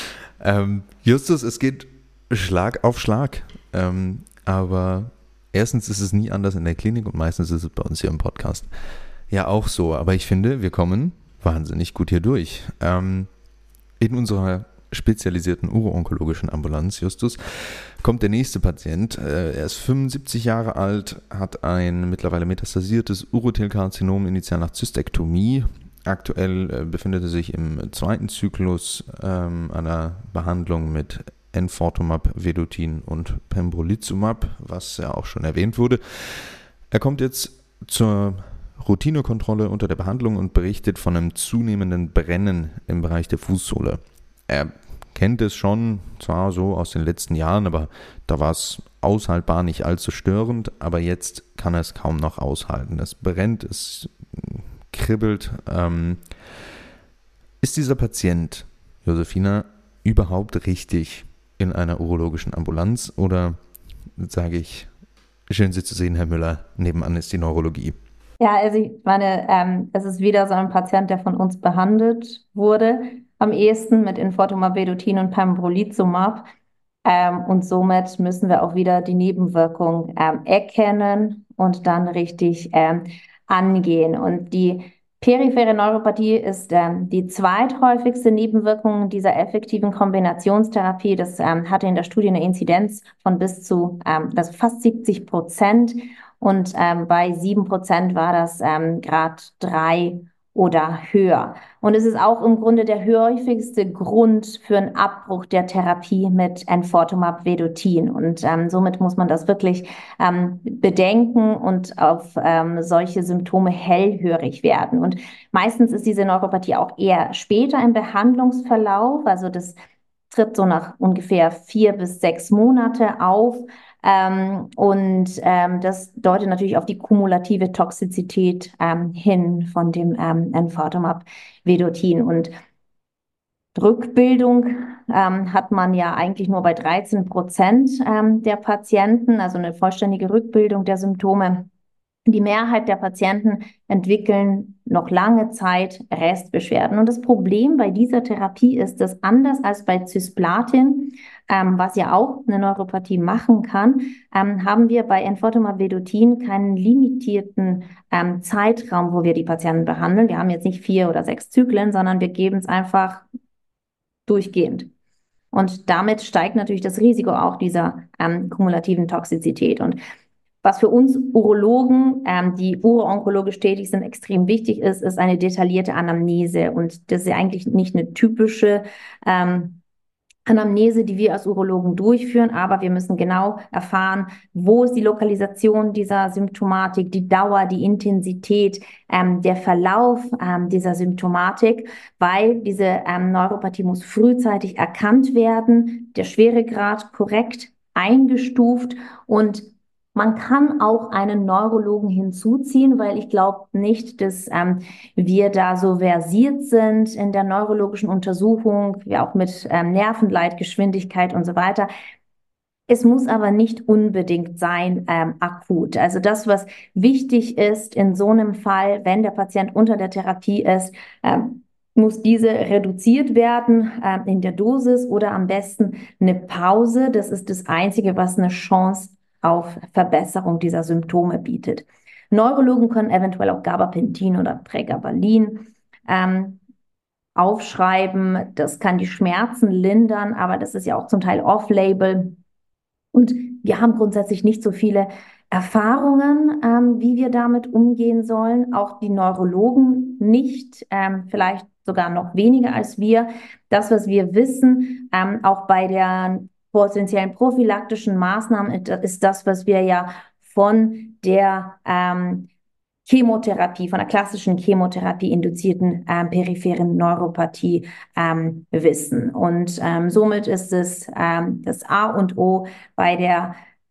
S4: ähm, Justus, es geht Schlag auf Schlag. Ähm, aber erstens ist es nie anders in der Klinik und meistens ist es bei uns hier im Podcast ja auch so. Aber ich finde, wir kommen wahnsinnig gut hier durch. Ähm, in unserer spezialisierten uro-onkologischen Ambulanz, Justus, kommt der nächste Patient. Er ist fünfundsiebzig Jahre alt, hat ein mittlerweile metastasiertes Urothelkarzinom, initial nach Zystektomie. Aktuell befindet er sich im zweiten Zyklus ähm, einer Behandlung mit Enfortumab Vedotin und Pembrolizumab, was ja auch schon erwähnt wurde. Er kommt jetzt zur Routinekontrolle unter der Behandlung und berichtet von einem zunehmenden Brennen im Bereich der Fußsohle. Er kennt es schon, zwar so aus den letzten Jahren, aber da war es aushaltbar, nicht allzu störend, aber jetzt kann er es kaum noch aushalten. Es brennt, es kribbelt. Ähm, ist dieser Patient, Josefina, überhaupt richtig in einer urologischen Ambulanz oder sage ich, schön Sie zu sehen, Herr Müller, nebenan ist die Neurologie?
S1: Ja, also ich meine, ähm, es ist wieder so ein Patient, der von uns behandelt wurde, am ehesten mit Enfortumab Vedotin und Pembrolizumab. Ähm, und somit müssen wir auch wieder die Nebenwirkung ähm, erkennen und dann richtig ähm, angehen. Und die Periphere Neuropathie ist ähm, die zweithäufigste Nebenwirkung dieser effektiven Kombinationstherapie. Das ähm, hatte in der Studie eine Inzidenz von bis zu ähm, also fast siebzig Prozent und ähm, bei sieben Prozent war das ähm, Grad drei oder höher. Und es ist auch im Grunde der häufigste Grund für einen Abbruch der Therapie mit Enfortumab Vedotin. Und ähm, somit muss man das wirklich ähm, bedenken und auf ähm, solche Symptome hellhörig werden. Und meistens ist diese Neuropathie auch eher später im Behandlungsverlauf. Also das tritt so nach ungefähr vier bis sechs Monate auf. Ähm, und ähm, das deutet natürlich auf die kumulative Toxizität ähm, hin von dem ähm, Enfortumab Vedotin. Und Rückbildung ähm, hat man ja eigentlich nur bei dreizehn Prozent ähm, der Patienten, also eine vollständige Rückbildung der Symptome. Die Mehrheit der Patienten entwickeln noch lange Zeit Restbeschwerden. Und das Problem bei dieser Therapie ist, dass anders als bei Cisplatin, ähm, was ja auch eine Neuropathie machen kann, ähm, haben wir bei Enfortumab Vedotin keinen limitierten ähm, Zeitraum, wo wir die Patienten behandeln. Wir haben jetzt nicht vier oder sechs Zyklen, sondern wir geben es einfach durchgehend. Und damit steigt natürlich das Risiko auch dieser ähm, kumulativen Toxizität. Und was für uns Urologen, ähm, die uro-onkologisch tätig sind, extrem wichtig ist, ist eine detaillierte Anamnese. Und das ist ja eigentlich nicht eine typische ähm, Anamnese, die wir als Urologen durchführen, aber wir müssen genau erfahren, wo ist die Lokalisation dieser Symptomatik, die Dauer, die Intensität, ähm, der Verlauf ähm, dieser Symptomatik, weil diese ähm, Neuropathie muss frühzeitig erkannt werden, der Schweregrad korrekt eingestuft und man kann auch einen Neurologen hinzuziehen, weil ich glaube nicht, dass ähm, wir da so versiert sind in der neurologischen Untersuchung, ja auch mit ähm, Nervenleid, Geschwindigkeit und so weiter. Es muss aber nicht unbedingt sein ähm, akut. Also das, was wichtig ist in so einem Fall, wenn der Patient unter der Therapie ist, ähm, muss diese reduziert werden äh, in der Dosis oder am besten eine Pause. Das ist das Einzige, was eine Chance auf Verbesserung dieser Symptome bietet. Neurologen können eventuell auch Gabapentin oder Pregabalin ähm, aufschreiben. Das kann die Schmerzen lindern, aber das ist ja auch zum Teil off-label. Und wir haben grundsätzlich nicht so viele Erfahrungen, ähm, wie wir damit umgehen sollen. Auch die Neurologen nicht, ähm, vielleicht sogar noch weniger als wir. Das, was wir wissen, ähm, auch bei der potenziellen prophylaktischen Maßnahmen, ist das, was wir ja von der ähm, Chemotherapie, von der klassischen Chemotherapie induzierten ähm, peripheren Neuropathie ähm, wissen. Und ähm, somit ist es ähm, das A und O bei der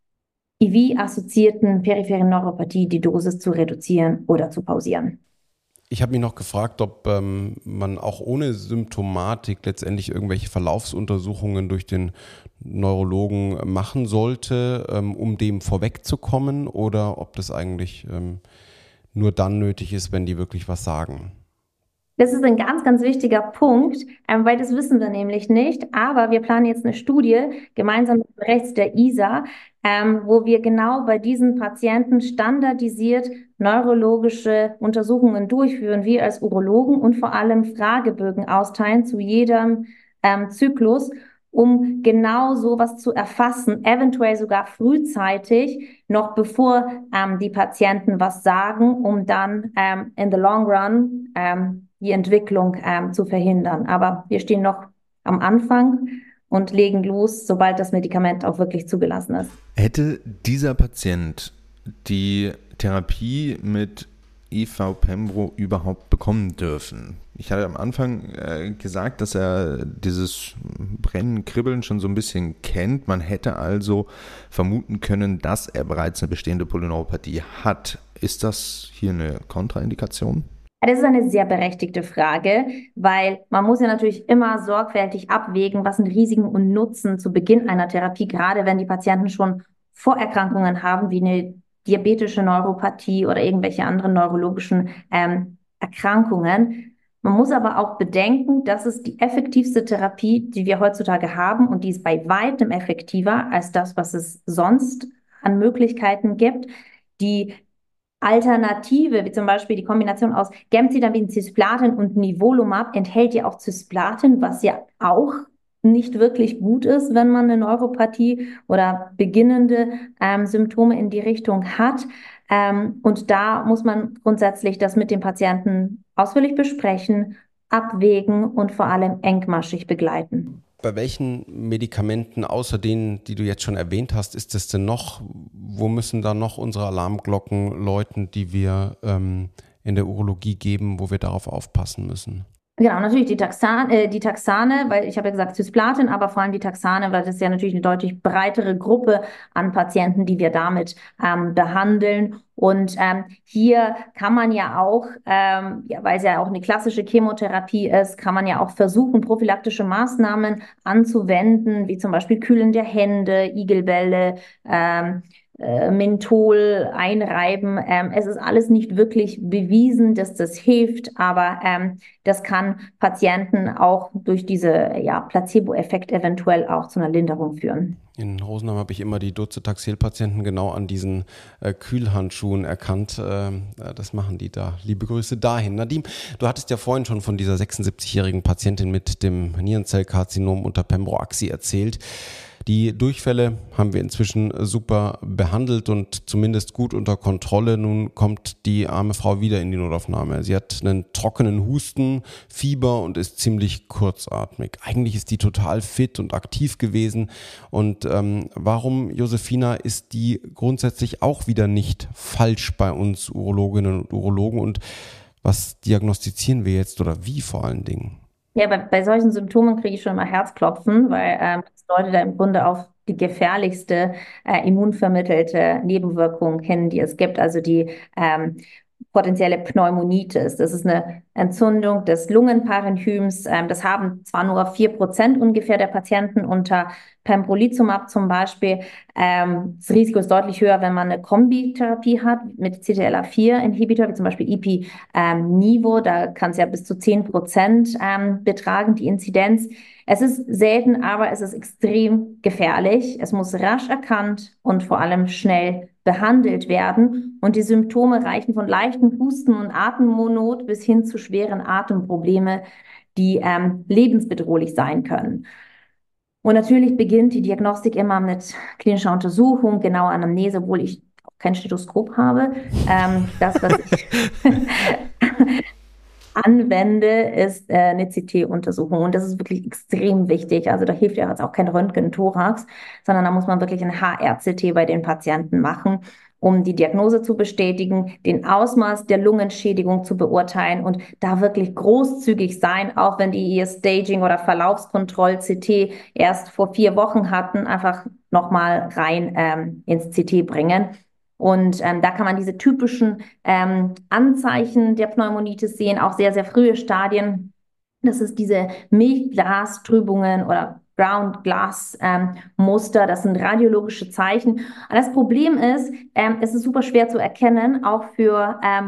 S1: I V-assoziierten peripheren Neuropathie, die Dosis zu reduzieren oder zu pausieren.
S5: Ich habe mich noch gefragt, ob ähm, man auch ohne Symptomatik letztendlich irgendwelche Verlaufsuntersuchungen durch den Neurologen machen sollte, ähm, um dem vorwegzukommen, oder ob das eigentlich ähm, nur dann nötig ist, wenn die wirklich was sagen.
S1: Das ist ein ganz, ganz wichtiger Punkt, ähm, weil das wissen wir nämlich nicht. Aber wir planen jetzt eine Studie gemeinsam mit rechts der I S A, ähm, wo wir genau bei diesen Patienten standardisiert neurologische Untersuchungen durchführen, wir als Urologen, und vor allem Fragebögen austeilen zu jedem ähm, Zyklus, um genau sowas zu erfassen, eventuell sogar frühzeitig, noch bevor ähm, die Patienten was sagen, um dann ähm, in the long run ähm, die Entwicklung ähm, zu verhindern. Aber wir stehen noch am Anfang und legen los, sobald das Medikament auch wirklich zugelassen ist.
S4: Hätte dieser Patient die Therapie mit E V-Pembro überhaupt bekommen dürfen? Ich hatte am Anfang äh, gesagt, dass er dieses Brennen, Kribbeln schon so ein bisschen kennt. Man hätte also vermuten können, dass er bereits eine bestehende Polyneuropathie hat. Ist das hier eine Kontraindikation?
S1: Das ist eine sehr berechtigte Frage, weil man muss ja natürlich immer sorgfältig abwägen, was sind Risiken und Nutzen zu Beginn einer Therapie, gerade wenn die Patienten schon Vorerkrankungen haben, wie eine diabetische Neuropathie oder irgendwelche anderen neurologischen ähm, Erkrankungen. Man muss aber auch bedenken, das ist die effektivste Therapie, die wir heutzutage haben, und die ist bei weitem effektiver als das, was es sonst an Möglichkeiten gibt. Die Alternative, wie zum Beispiel die Kombination aus Gemcitabin, Cisplatin und Nivolumab, enthält ja auch Cisplatin, was ja auch nicht wirklich gut ist, wenn man eine Neuropathie oder beginnende ähm, Symptome in die Richtung hat. Ähm, und da muss man grundsätzlich das mit dem Patienten ausführlich besprechen, abwägen und vor allem engmaschig begleiten.
S5: Bei welchen Medikamenten außer denen, die du jetzt schon erwähnt hast, ist es denn noch, wo müssen da noch unsere Alarmglocken läuten, die wir ähm, in der Urologie geben, wo wir darauf aufpassen müssen?
S1: Genau, natürlich die Taxan, äh, die Taxane, weil ich habe ja gesagt Cisplatin, aber vor allem die Taxane, weil das ist ja natürlich eine deutlich breitere Gruppe an Patienten, die wir damit ähm, behandeln. Und ähm, hier kann man ja auch, ähm, ja, weil es ja auch eine klassische Chemotherapie ist, kann man ja auch versuchen, prophylaktische Maßnahmen anzuwenden, wie zum Beispiel Kühlen der Hände, Igelbälle, ähm, äh, Menthol einreiben. Ähm, es ist alles nicht wirklich bewiesen, dass das hilft, aber ähm, das kann Patienten auch durch diese ja, Placebo-Effekt eventuell auch zu einer Linderung führen.
S5: In Rosenheim habe ich immer die Docetaxel-Patienten genau an diesen äh, Kühlhandschuhen erkannt. Äh, das machen die da. Liebe Grüße dahin. Nadim, du hattest ja vorhin schon von dieser sechsundsiebzigjährigen Patientin mit dem Nierenzellkarzinom unter Pembroaxi erzählt. Die Durchfälle haben wir inzwischen super behandelt und zumindest gut unter Kontrolle. Nun kommt die arme Frau wieder in die Notaufnahme. Sie hat einen trockenen Husten, Fieber und ist ziemlich kurzatmig. Eigentlich ist die total fit und aktiv gewesen. Und ähm, warum, Josefina, ist die grundsätzlich auch wieder nicht falsch bei uns Urologinnen und Urologen? Und was diagnostizieren wir jetzt oder wie vor allen Dingen?
S1: Ja, bei, bei solchen Symptomen kriege ich schon immer Herzklopfen, weil ähm, das deutet da im Grunde auf die gefährlichste äh, immunvermittelte Nebenwirkung hin, die es gibt, also die ähm, potenzielle Pneumonitis. Das ist eine Entzündung des Lungenparenchyms. Ähm, das haben zwar nur vier Prozent ungefähr der Patienten unter Pembrolizumab zum Beispiel. Ähm, das Risiko ist deutlich höher, wenn man eine Kombitherapie hat mit C T L A vier Inhibitor, wie zum Beispiel Ipi ähm, Nivo. Da kann es ja bis zu zehn Prozent ähm, betragen, die Inzidenz. Es ist selten, aber es ist extrem gefährlich. Es muss rasch erkannt und vor allem schnell behandelt werden. Und die Symptome reichen von leichten Husten und Atemnot bis hin zu schweren Atemprobleme, die ähm, lebensbedrohlich sein können. Und natürlich beginnt die Diagnostik immer mit klinischer Untersuchung, genauer Anamnese, obwohl ich auch kein Stethoskop habe. Ähm, das, was ich anwende, ist äh, eine C T-Untersuchung. Und das ist wirklich extrem wichtig. Also da hilft ja jetzt auch kein Röntgen-Thorax, sondern da muss man wirklich ein H R C T bei den Patienten machen, um die Diagnose zu bestätigen, den Ausmaß der Lungenschädigung zu beurteilen und da wirklich großzügig sein, auch wenn die ihr Staging- oder Verlaufskontroll-C T erst vor vier Wochen hatten, einfach nochmal rein ähm, ins C T bringen. Und ähm, da kann man diese typischen ähm, Anzeichen der Pneumonitis sehen, auch sehr, sehr frühe Stadien. Das ist diese Milchglastrübungen oder Brown Glass ähm, Muster. Das sind radiologische Zeichen. Aber das Problem ist, ähm, es ist super schwer zu erkennen, auch für ähm,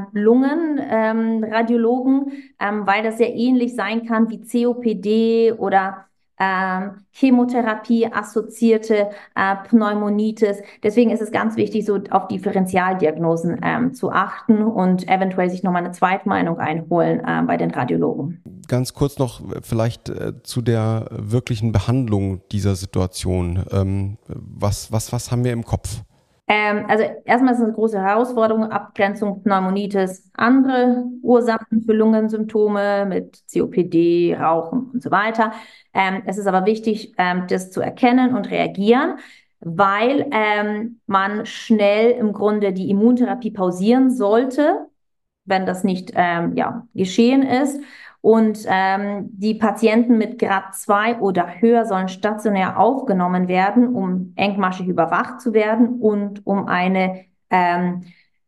S1: Lungenradiologen, ähm, weil das sehr ähnlich sein kann wie C O P D oder ähm, Chemotherapie-assoziierte äh, Pneumonitis. Deswegen ist es ganz wichtig, so auf Differentialdiagnosen ähm, zu achten und eventuell sich nochmal eine Zweitmeinung einholen äh, bei den Radiologen.
S5: Ganz kurz noch vielleicht äh, zu der wirklichen Behandlung dieser Situation. Ähm, was, was, was haben wir im Kopf?
S1: Ähm, also erstmal ist es eine große Herausforderung, Abgrenzung Pneumonitis, andere Ursachen für Lungensymptome mit C O P D, Rauchen und so weiter. Ähm, es ist aber wichtig, ähm, das zu erkennen und reagieren, weil ähm, man schnell im Grunde die Immuntherapie pausieren sollte, wenn das nicht ähm, ja, geschehen ist. Und ähm, die Patienten mit Grad zwei oder höher sollen stationär aufgenommen werden, um engmaschig überwacht zu werden und um eine ähm,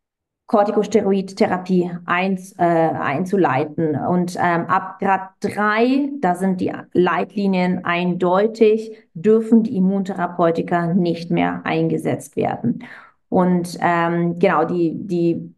S1: Corticosteroidtherapie eins, äh, einzuleiten. Und ähm, ab Grad drei, da sind die Leitlinien eindeutig, dürfen die Immuntherapeutika nicht mehr eingesetzt werden. Und ähm, genau, die, die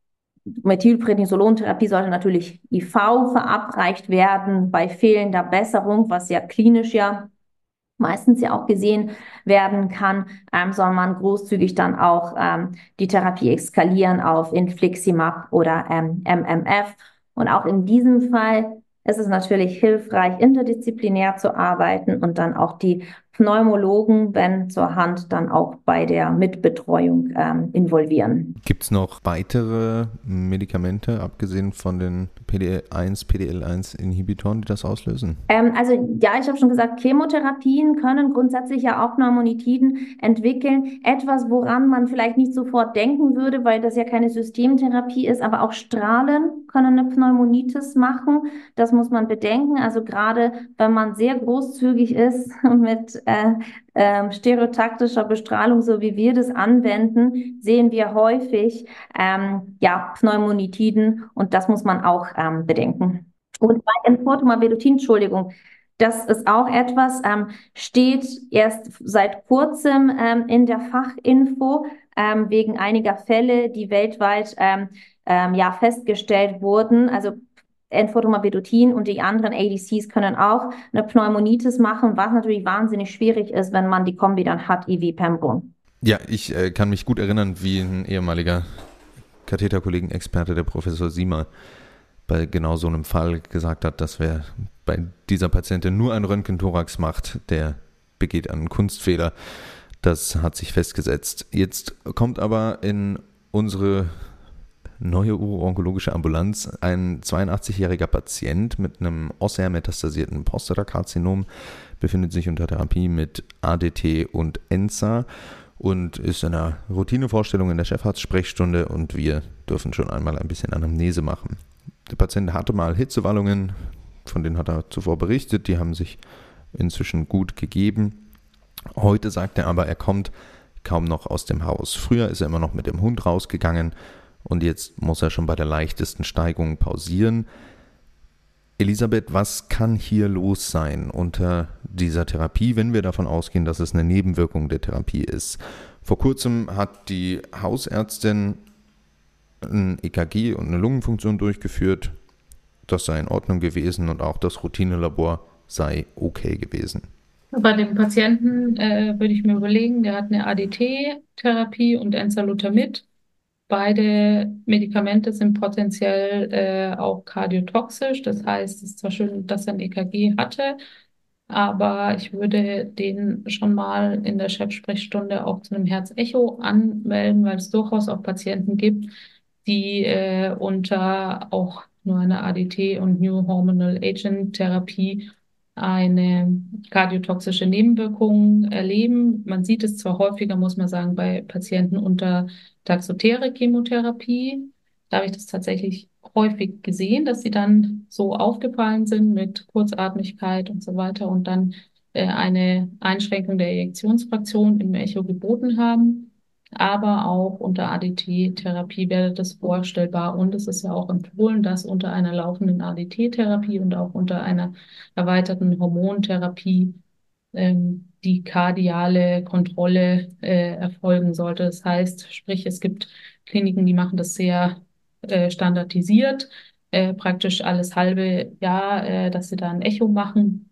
S1: Methylprednisolon-Therapie sollte natürlich I V verabreicht werden bei fehlender Besserung, was ja klinisch ja meistens ja auch gesehen werden kann, ähm, soll man großzügig dann auch ähm, die Therapie eskalieren auf Infliximab oder ähm, M M F. Und auch in diesem Fall ist es natürlich hilfreich, interdisziplinär zu arbeiten und dann auch die Pneumologen, wenn zur Hand, dann auch bei der Mitbetreuung ähm, involvieren.
S4: Gibt es noch weitere Medikamente, abgesehen von den P D eins, P D L eins Inhibitoren, die das auslösen?
S1: Ähm, also ja, ich habe schon gesagt, Chemotherapien können grundsätzlich ja auch Pneumonitiden entwickeln. Etwas, woran man vielleicht nicht sofort denken würde, weil das ja keine Systemtherapie ist, aber auch Strahlen können eine Pneumonitis machen. Das muss man bedenken. Also gerade wenn man sehr großzügig ist mit äh, äh, stereotaktischer Bestrahlung, so wie wir das anwenden, sehen wir häufig ähm, ja, Pneumonitiden und das muss man auch ähm, bedenken. Und bei Enfortumab Vedotin, Entschuldigung, das ist auch etwas, ähm, steht erst seit kurzem ähm, in der Fachinfo ähm, wegen einiger Fälle, die weltweit ähm, ähm, ja, festgestellt wurden. Also Enfortumab Vedotin und die anderen A D Cs können auch eine Pneumonitis machen, was natürlich wahnsinnig schwierig ist, wenn man die Kombi dann hat, I V-Pembro.
S4: Ja, ich äh, kann mich gut erinnern, wie ein ehemaliger Katheterkollegen-Experte, der Professor Siemer, bei genau so einem Fall gesagt hat, dass wer bei dieser Patientin nur einen Röntgenthorax macht, der begeht einen Kunstfehler. Das hat sich festgesetzt. Jetzt kommt aber in unsere neue uro-onkologische Ambulanz ein zweiundachtzigjähriger Patient mit einem ossea-metastasierten Prostatakarzinom, befindet sich unter Therapie mit A D T und E N S A und ist in einer Routinevorstellung in der Chefarztsprechstunde und wir dürfen schon einmal ein bisschen Anamnese machen. Der Patient hatte mal Hitzewallungen, von denen hat er zuvor berichtet, die haben sich inzwischen gut gegeben. Heute sagt er aber, er kommt kaum noch aus dem Haus. Früher ist er immer noch mit dem Hund rausgegangen und jetzt muss er schon bei der leichtesten Steigung pausieren. Elisabeth, was kann hier los sein unter dieser Therapie, wenn wir davon ausgehen, dass es eine Nebenwirkung der Therapie ist? Vor kurzem hat die Hausärztin ein E K G und eine Lungenfunktion durchgeführt. Das sei in Ordnung gewesen und auch das Routinelabor sei okay gewesen.
S2: Bei dem Patienten äh, würde ich mir überlegen, der hat eine A D T-Therapie und Enzalutamid. Beide Medikamente sind potenziell äh, auch kardiotoxisch. Das heißt, es ist zwar schön, dass er ein E K G hatte, aber ich würde den schon mal in der Chefsprechstunde auch zu einem Herzecho anmelden, weil es durchaus auch Patienten gibt, die äh, unter auch nur einer A D T und New Hormonal Agent Therapie eine kardiotoxische Nebenwirkung erleben. Man sieht es zwar häufiger, muss man sagen, bei Patienten unter taxotere Chemotherapie. Da habe ich das tatsächlich häufig gesehen, dass sie dann so aufgefallen sind mit Kurzatmigkeit und so weiter und dann äh, eine Einschränkung der Ejektionsfraktion im Echo geboten haben. Aber auch unter A D T-Therapie wäre das vorstellbar. Und es ist ja auch empfohlen, dass unter einer laufenden A D T-Therapie und auch unter einer erweiterten Hormontherapie ähm, die kardiale Kontrolle äh, erfolgen sollte. Das heißt, sprich, es gibt Kliniken, die machen das sehr äh, standardisiert, äh, praktisch alles halbe Jahr, äh, dass sie da ein Echo machen.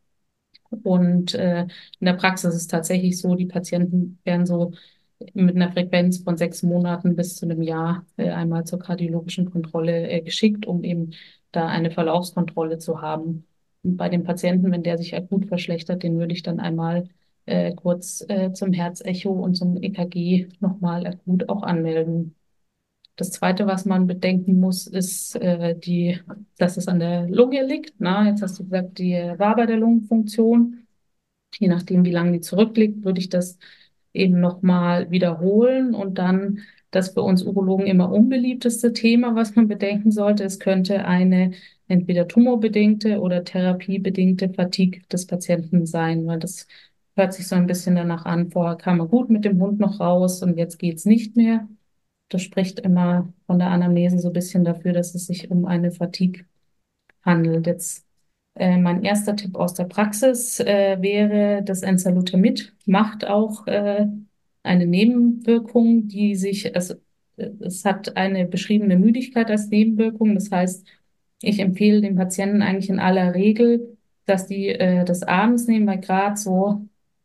S2: Und äh, in der Praxis ist es tatsächlich so, die Patienten werden so mit einer Frequenz von sechs Monaten bis zu einem Jahr äh, einmal zur kardiologischen Kontrolle äh, geschickt, um eben da eine Verlaufskontrolle zu haben. Und bei dem Patienten, wenn der sich akut verschlechtert, den würde ich dann einmal äh, kurz äh, zum Herzecho und zum E K G nochmal akut auch anmelden. Das Zweite, was man bedenken muss, ist, äh, die, dass es an der Lunge liegt. Na, jetzt hast du gesagt, die war bei der Lungenfunktion. Je nachdem, wie lange die zurückliegt, würde ich das eben nochmal wiederholen. Und dann das für uns Urologen immer unbeliebteste Thema, was man bedenken sollte, es könnte eine entweder tumorbedingte oder therapiebedingte Fatigue des Patienten sein, weil das hört sich so ein bisschen danach an, vorher kam er gut mit dem Hund noch raus und jetzt geht's nicht mehr. Das spricht immer von der Anamnese so ein bisschen dafür, dass es sich um eine Fatigue handelt. Jetzt äh, mein erster Tipp aus der Praxis äh, wäre, das Enzalutamid macht auch äh, eine Nebenwirkung, die sich, also, äh, es hat eine beschriebene Müdigkeit als Nebenwirkung. Das heißt, ich empfehle den Patienten eigentlich in aller Regel, dass die äh, das abends nehmen, weil gerade so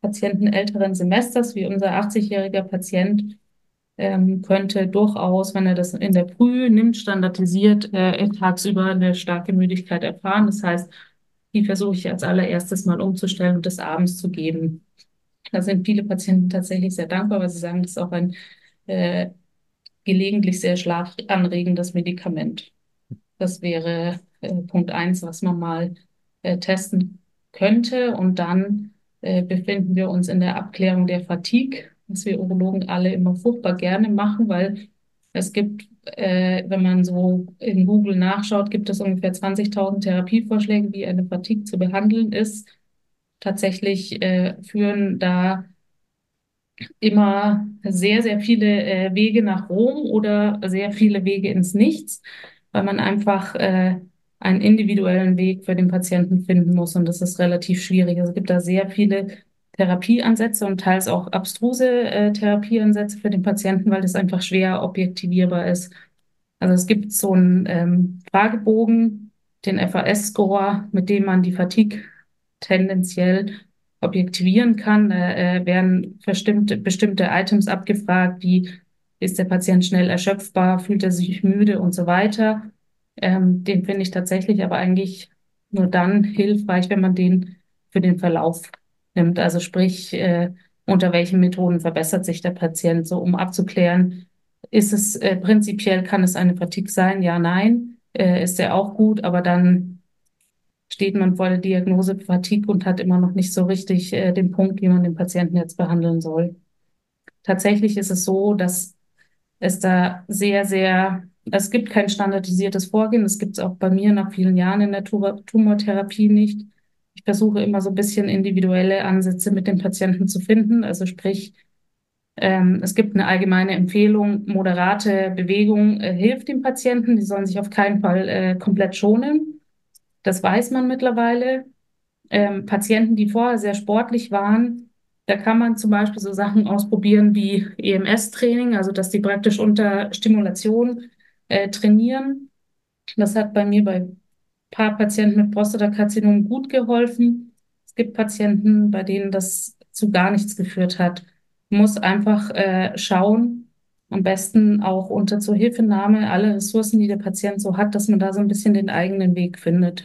S2: Patienten älteren Semesters, wie unser achtzig-jähriger Patient, ähm, könnte durchaus, wenn er das in der Früh nimmt, standardisiert, äh, tagsüber eine starke Müdigkeit erfahren. Das heißt, die versuche ich als allererstes mal umzustellen und das abends zu geben. Da sind viele Patienten tatsächlich sehr dankbar, weil sie sagen, das ist auch ein äh, gelegentlich sehr schlafanregendes Medikament. Das wäre äh, Punkt eins, was man mal äh, testen könnte. Und dann äh, befinden wir uns in der Abklärung der Fatigue, was wir Urologen alle immer furchtbar gerne machen, weil es gibt, äh, wenn man so in Google nachschaut, gibt es ungefähr zwanzigtausend Therapievorschläge, wie eine Fatigue zu behandeln ist. Tatsächlich äh, führen da immer sehr, sehr viele äh, Wege nach Rom oder sehr viele Wege ins Nichts, weil man einfach äh, einen individuellen Weg für den Patienten finden muss und das ist relativ schwierig. Also es gibt da sehr viele Therapieansätze und teils auch abstruse äh, Therapieansätze für den Patienten, weil das einfach schwer objektivierbar ist. Also es gibt so einen ähm, Fragebogen, den F A S-Score, mit dem man die Fatigue tendenziell objektivieren kann. Da äh, werden bestimmte, bestimmte Items abgefragt, wie ist der Patient schnell erschöpfbar, fühlt er sich müde und so weiter. Ähm, den finde ich tatsächlich aber eigentlich nur dann hilfreich, wenn man den für den Verlauf nimmt. Also sprich, äh, unter welchen Methoden verbessert sich der Patient, so um abzuklären, ist es äh, prinzipiell, kann es eine Fatigue sein? Ja, nein. Äh, ist er auch gut, aber dann steht man vor der Diagnose Fatigue und hat immer noch nicht so richtig äh, den Punkt, wie man den Patienten jetzt behandeln soll. Tatsächlich ist es so, dass es da sehr, sehr, es gibt kein standardisiertes Vorgehen. Das gibt es auch bei mir nach vielen Jahren in der Tumor Tumortherapie nicht. Ich versuche immer so ein bisschen individuelle Ansätze mit den Patienten zu finden. Also sprich, ähm, es gibt eine allgemeine Empfehlung, moderate Bewegung äh, hilft dem Patienten. Die sollen sich auf keinen Fall äh, komplett schonen. Das weiß man mittlerweile. Ähm, Patienten, die vorher sehr sportlich waren, da kann man zum Beispiel so Sachen ausprobieren wie E M S-Training, also dass die praktisch unter Stimulation äh, trainieren. Das hat bei mir bei ein paar Patienten mit Prostatakarzinom gut geholfen. Es gibt Patienten, bei denen das zu gar nichts geführt hat. Man muss einfach äh, schauen, am besten auch unter Zuhilfenahme aller Ressourcen, die der Patient so hat, dass man da so ein bisschen den eigenen Weg findet.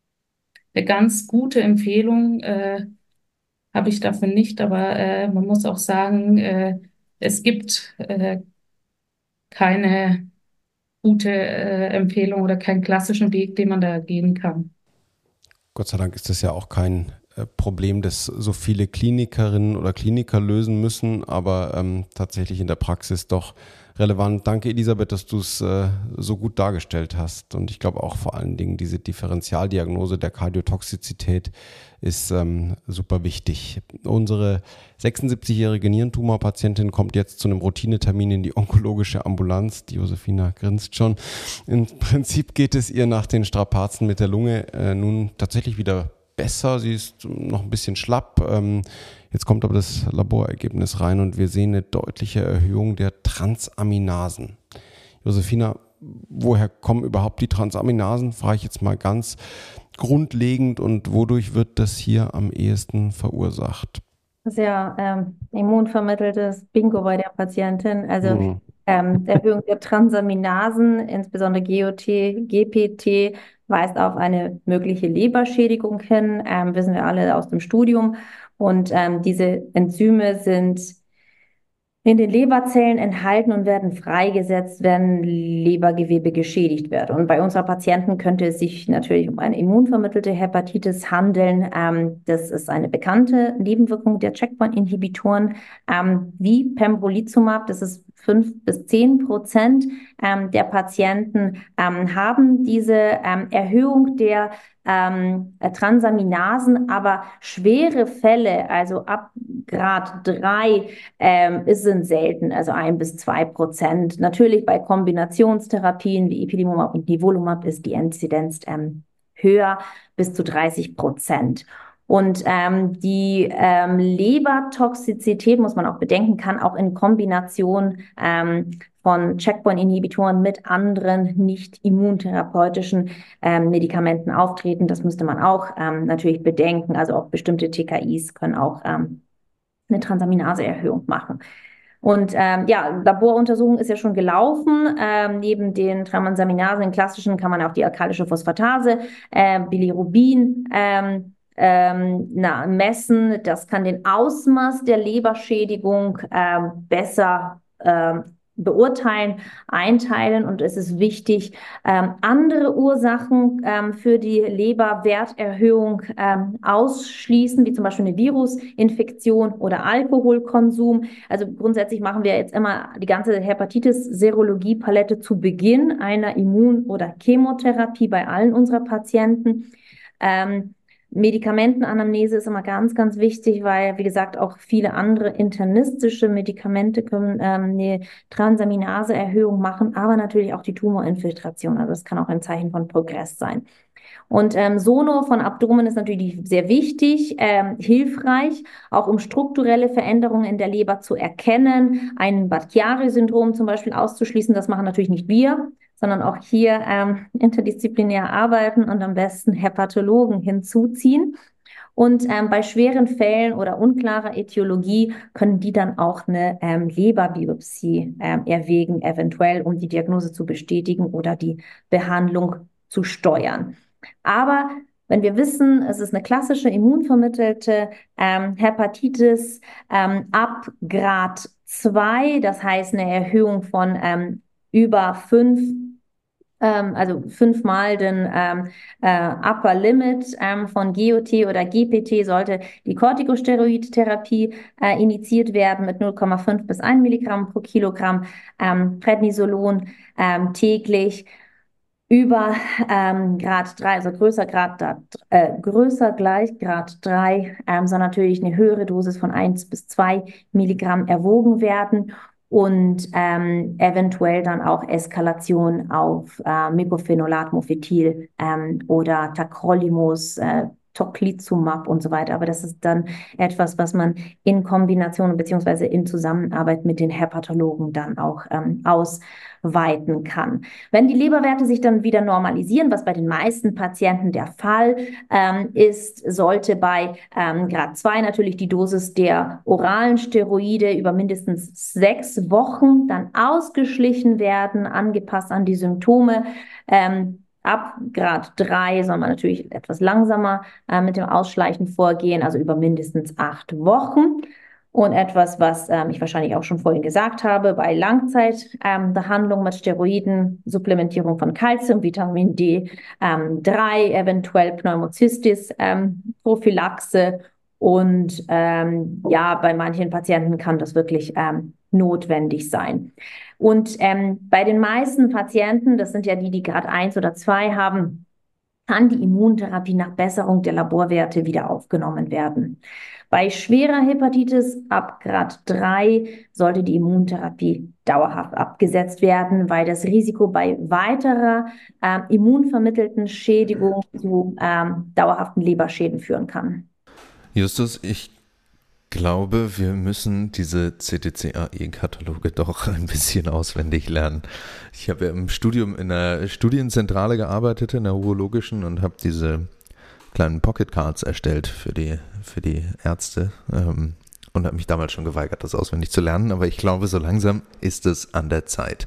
S2: Eine ganz gute Empfehlung äh, habe ich dafür nicht, aber äh, man muss auch sagen, äh, es gibt äh, keine gute äh, Empfehlung oder keinen klassischen Weg, den man da gehen kann.
S5: Gott sei Dank ist das ja auch kein äh, Problem, das so viele Klinikerinnen oder Kliniker lösen müssen, aber ähm, tatsächlich in der Praxis doch relevant. Danke, Elisabeth, dass du es äh, so gut dargestellt hast. Und ich glaube auch vor allen Dingen diese Differentialdiagnose der Kardiotoxizität ist ähm, super wichtig. Unsere sechsundsiebzigjährige Nierentumorpatientin kommt jetzt zu einem Routinetermin in die onkologische Ambulanz. Die Josefina grinst schon. Im Prinzip geht es ihr nach den Strapazen mit der Lunge äh, nun tatsächlich wieder besser. Sie ist noch ein bisschen schlapp. Ähm, jetzt kommt aber das Laborergebnis rein und wir sehen eine deutliche Erhöhung der Transaminasen. Josefina, woher kommen überhaupt die Transaminasen? Frage ich jetzt mal ganz grundlegend und wodurch wird das hier am ehesten verursacht?
S1: Das ist ja ähm, immunvermitteltes Bingo bei der Patientin. Also
S5: Mhm.
S1: ähm, Erhöhung der Transaminasen, insbesondere G O T, G P T, weist auf eine mögliche Leberschädigung hin, ähm, wissen wir alle aus dem Studium. Und ähm, diese Enzyme sind in den Leberzellen enthalten und werden freigesetzt, wenn Lebergewebe geschädigt wird. Und bei unserer Patienten könnte es sich natürlich um eine immunvermittelte Hepatitis handeln. Ähm, das ist eine bekannte Nebenwirkung der Checkpoint-Inhibitoren, ähm, wie Pembrolizumab. Das ist fünf bis zehn Prozent ähm, der Patienten ähm, haben diese ähm, Erhöhung der ähm, Transaminasen, aber schwere Fälle, also ab Grad drei, ähm, sind selten, also ein bis zwei Prozent. Natürlich bei Kombinationstherapien wie Ipilimumab und Nivolumab ist die Inzidenz ähm, höher, bis zu dreißig Prozent. Und ähm, die ähm, Lebertoxizität, muss man auch bedenken, kann auch in Kombination ähm, von Checkpoint-Inhibitoren mit anderen nicht immuntherapeutischen ähm, Medikamenten auftreten. Das müsste man auch ähm, natürlich bedenken. Also auch bestimmte T K Is können auch ähm, eine Transaminaseerhöhung machen. Und ähm, ja, Laboruntersuchung ist ja schon gelaufen. Ähm, neben den Transaminasen, den klassischen, kann man auch die alkalische Phosphatase, äh, Bilirubin ähm, ähm, na, messen. Das kann den Ausmaß der Leberschädigung ähm, besser ähm, beurteilen, einteilen. Und es ist wichtig, ähm, andere Ursachen ähm, für die Leberwerterhöhung ähm, ausschließen, wie zum Beispiel eine Virusinfektion oder Alkoholkonsum. Also grundsätzlich machen wir jetzt immer die ganze Hepatitis-Serologie-Palette zu Beginn einer Immun- oder Chemotherapie bei allen unserer Patienten. Ähm, Medikamentenanamnese ist immer ganz, ganz wichtig, weil, wie gesagt, auch viele andere internistische Medikamente können ähm, eine Transaminaseerhöhung machen, aber natürlich auch die Tumorinfiltration. Also das kann auch ein Zeichen von Progress sein. Und ähm, Sono von Abdomen ist natürlich sehr wichtig, ähm, hilfreich, auch um strukturelle Veränderungen in der Leber zu erkennen, ein Budd-Chiari-Syndrom zum Beispiel auszuschließen. Das machen natürlich nicht wir, sondern auch hier ähm, interdisziplinär arbeiten und am besten Hepatologen hinzuziehen. Und ähm, bei schweren Fällen oder unklarer Ätiologie können die dann auch eine ähm, Leberbiopsie ähm, erwägen, eventuell, um die Diagnose zu bestätigen oder die Behandlung zu steuern. Aber wenn wir wissen, es ist eine klassische immunvermittelte ähm, Hepatitis ähm, ab Grad zwei, das heißt eine Erhöhung von ähm, über fünf, ähm, also fünfmal den ähm, äh, Upper Limit ähm, von G O T oder G P T, sollte die Corticosteroidtherapie äh, initiiert werden mit null Komma fünf bis ein Milligramm pro Kilogramm ähm, Prednisolon ähm, täglich. Über ähm, Grad drei, also größer Grad, äh, größer gleich Grad drei, ähm, soll natürlich eine höhere Dosis von eins bis zwei Milligramm erwogen werden und ähm, eventuell dann auch Eskalation auf äh, Mycophenolate Mofetil ähm, oder Tacrolimus, äh, Tocilizumab und so weiter. Aber das ist dann etwas, was man in Kombination beziehungsweise in Zusammenarbeit mit den Hepatologen dann auch ähm, ausweiten kann. Wenn die Leberwerte sich dann wieder normalisieren, was bei den meisten Patienten der Fall ähm, ist, sollte bei ähm, Grad zwei natürlich die Dosis der oralen Steroide über mindestens sechs Wochen dann ausgeschlichen werden, angepasst an die Symptome. Ähm, Ab Grad drei soll man natürlich etwas langsamer äh, mit dem Ausschleichen vorgehen, also über mindestens acht Wochen. Und etwas, was ähm, ich wahrscheinlich auch schon vorhin gesagt habe, bei Langzeitbehandlung ähm, mit Steroiden, Supplementierung von Calcium, Vitamin D drei, ähm, eventuell Pneumocystis, ähm, Prophylaxe und ähm, ja, bei manchen Patienten kann das wirklich ähm, notwendig sein. Und ähm, bei den meisten Patienten, das sind ja die, die Grad eins oder zwei haben, kann die Immuntherapie nach Besserung der Laborwerte wieder aufgenommen werden. Bei schwerer Hepatitis ab Grad drei sollte die Immuntherapie dauerhaft abgesetzt werden, weil das Risiko bei weiterer äh, immunvermittelten Schädigung zu ähm, dauerhaften Leberschäden führen kann.
S4: Justus, ich glaube, wir müssen diese C T C A E-Kataloge doch ein bisschen auswendig lernen. Ich habe ja im Studium in einer Studienzentrale gearbeitet, in der urologischen, und habe diese kleinen Pocket Cards erstellt für die, für die Ärzte ähm, und habe mich damals schon geweigert, das auswendig zu lernen, aber ich glaube, so langsam ist es an der Zeit.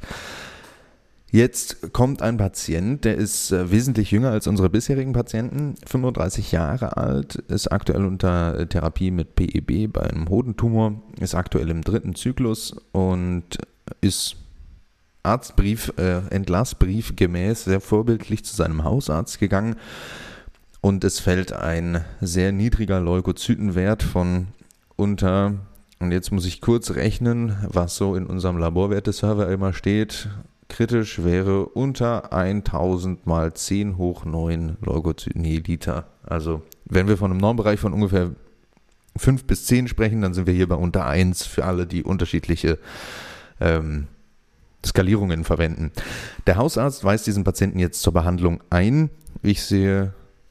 S4: Jetzt kommt ein Patient, der ist äh, wesentlich jünger als unsere bisherigen Patienten, fünfunddreißig Jahre alt, ist aktuell unter Therapie mit P E B bei einem Hodentumor, ist aktuell im dritten Zyklus und ist Arztbrief, äh, Entlassbrief gemäß sehr vorbildlich zu seinem Hausarzt gegangen und es fällt ein sehr niedriger Leukozytenwert von unter, und jetzt muss ich kurz rechnen, was so in unserem Laborwerteserver immer steht. Kritisch wäre unter tausend mal zehn hoch neun Leukozyten je Liter. Also wenn wir von einem Normbereich von ungefähr fünf bis zehn sprechen, dann sind wir hier bei unter eins für alle, die unterschiedliche ähm, Skalierungen verwenden. Der Hausarzt weist diesen Patienten jetzt zur Behandlung ein. Ich sehe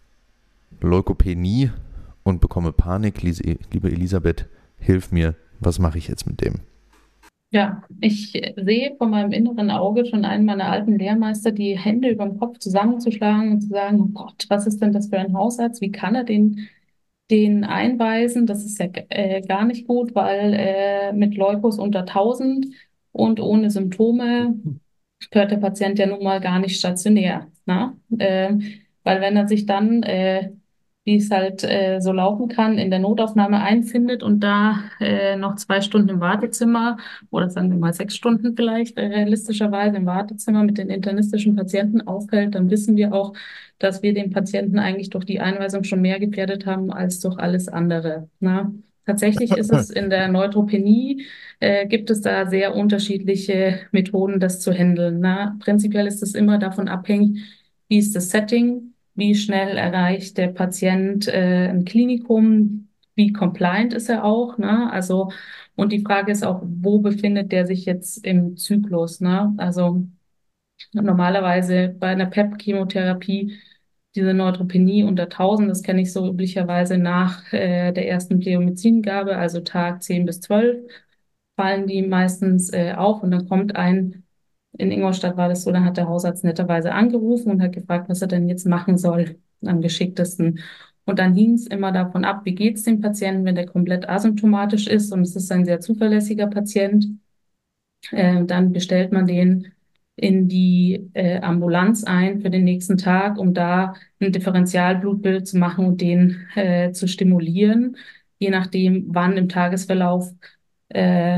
S4: Leukopenie und bekomme Panik. Liebe Elisabeth, hilf mir, was mache ich jetzt mit dem?
S2: Ja, ich sehe vor meinem inneren Auge schon einen meiner alten Lehrmeister die Hände über dem Kopf zusammenzuschlagen und zu sagen, oh Gott, was ist denn das für ein Hausarzt? Wie kann er den den einweisen. Das ist ja äh, gar nicht gut, weil äh, mit Leukos unter tausend und ohne Symptome gehört der Patient ja nun mal gar nicht stationär. Ne? Ähm, weil wenn er sich dann, äh, wie es halt äh, so laufen kann, in der Notaufnahme einfindet und da äh, noch zwei Stunden im Wartezimmer oder sagen wir mal sechs Stunden vielleicht äh, realistischerweise im Wartezimmer mit den internistischen Patienten aufhält, dann wissen wir auch, dass wir den Patienten eigentlich durch die Einweisung schon mehr gefährdet haben als durch alles andere. Ne? Tatsächlich ist es in der Neutropenie, äh, gibt es da sehr unterschiedliche Methoden, das zu handeln. Ne? Prinzipiell ist es immer davon abhängig, wie ist das Setting, wie schnell erreicht der Patient äh, ein Klinikum, wie compliant ist er auch. Ne? Also, und die Frage ist auch, wo befindet der sich jetzt im Zyklus? Ne? Also normalerweise bei einer P E P-Chemotherapie diese Neutropenie unter tausend, das kenne ich so üblicherweise nach äh, der ersten Bleomycingabe, also Tag zehn bis zwölf, fallen die meistens äh, auf und dann kommt ein, in Ingolstadt war das so, dann hat der Hausarzt netterweise angerufen und hat gefragt, was er denn jetzt machen soll am geschicktesten. Und dann hing es immer davon ab, wie geht es dem Patienten, wenn der komplett asymptomatisch ist und es ist ein sehr zuverlässiger Patient, äh, dann bestellt man den in die äh, Ambulanz ein für den nächsten Tag, um da ein Differentialblutbild zu machen und den äh, zu stimulieren, je nachdem, wann im Tagesverlauf äh,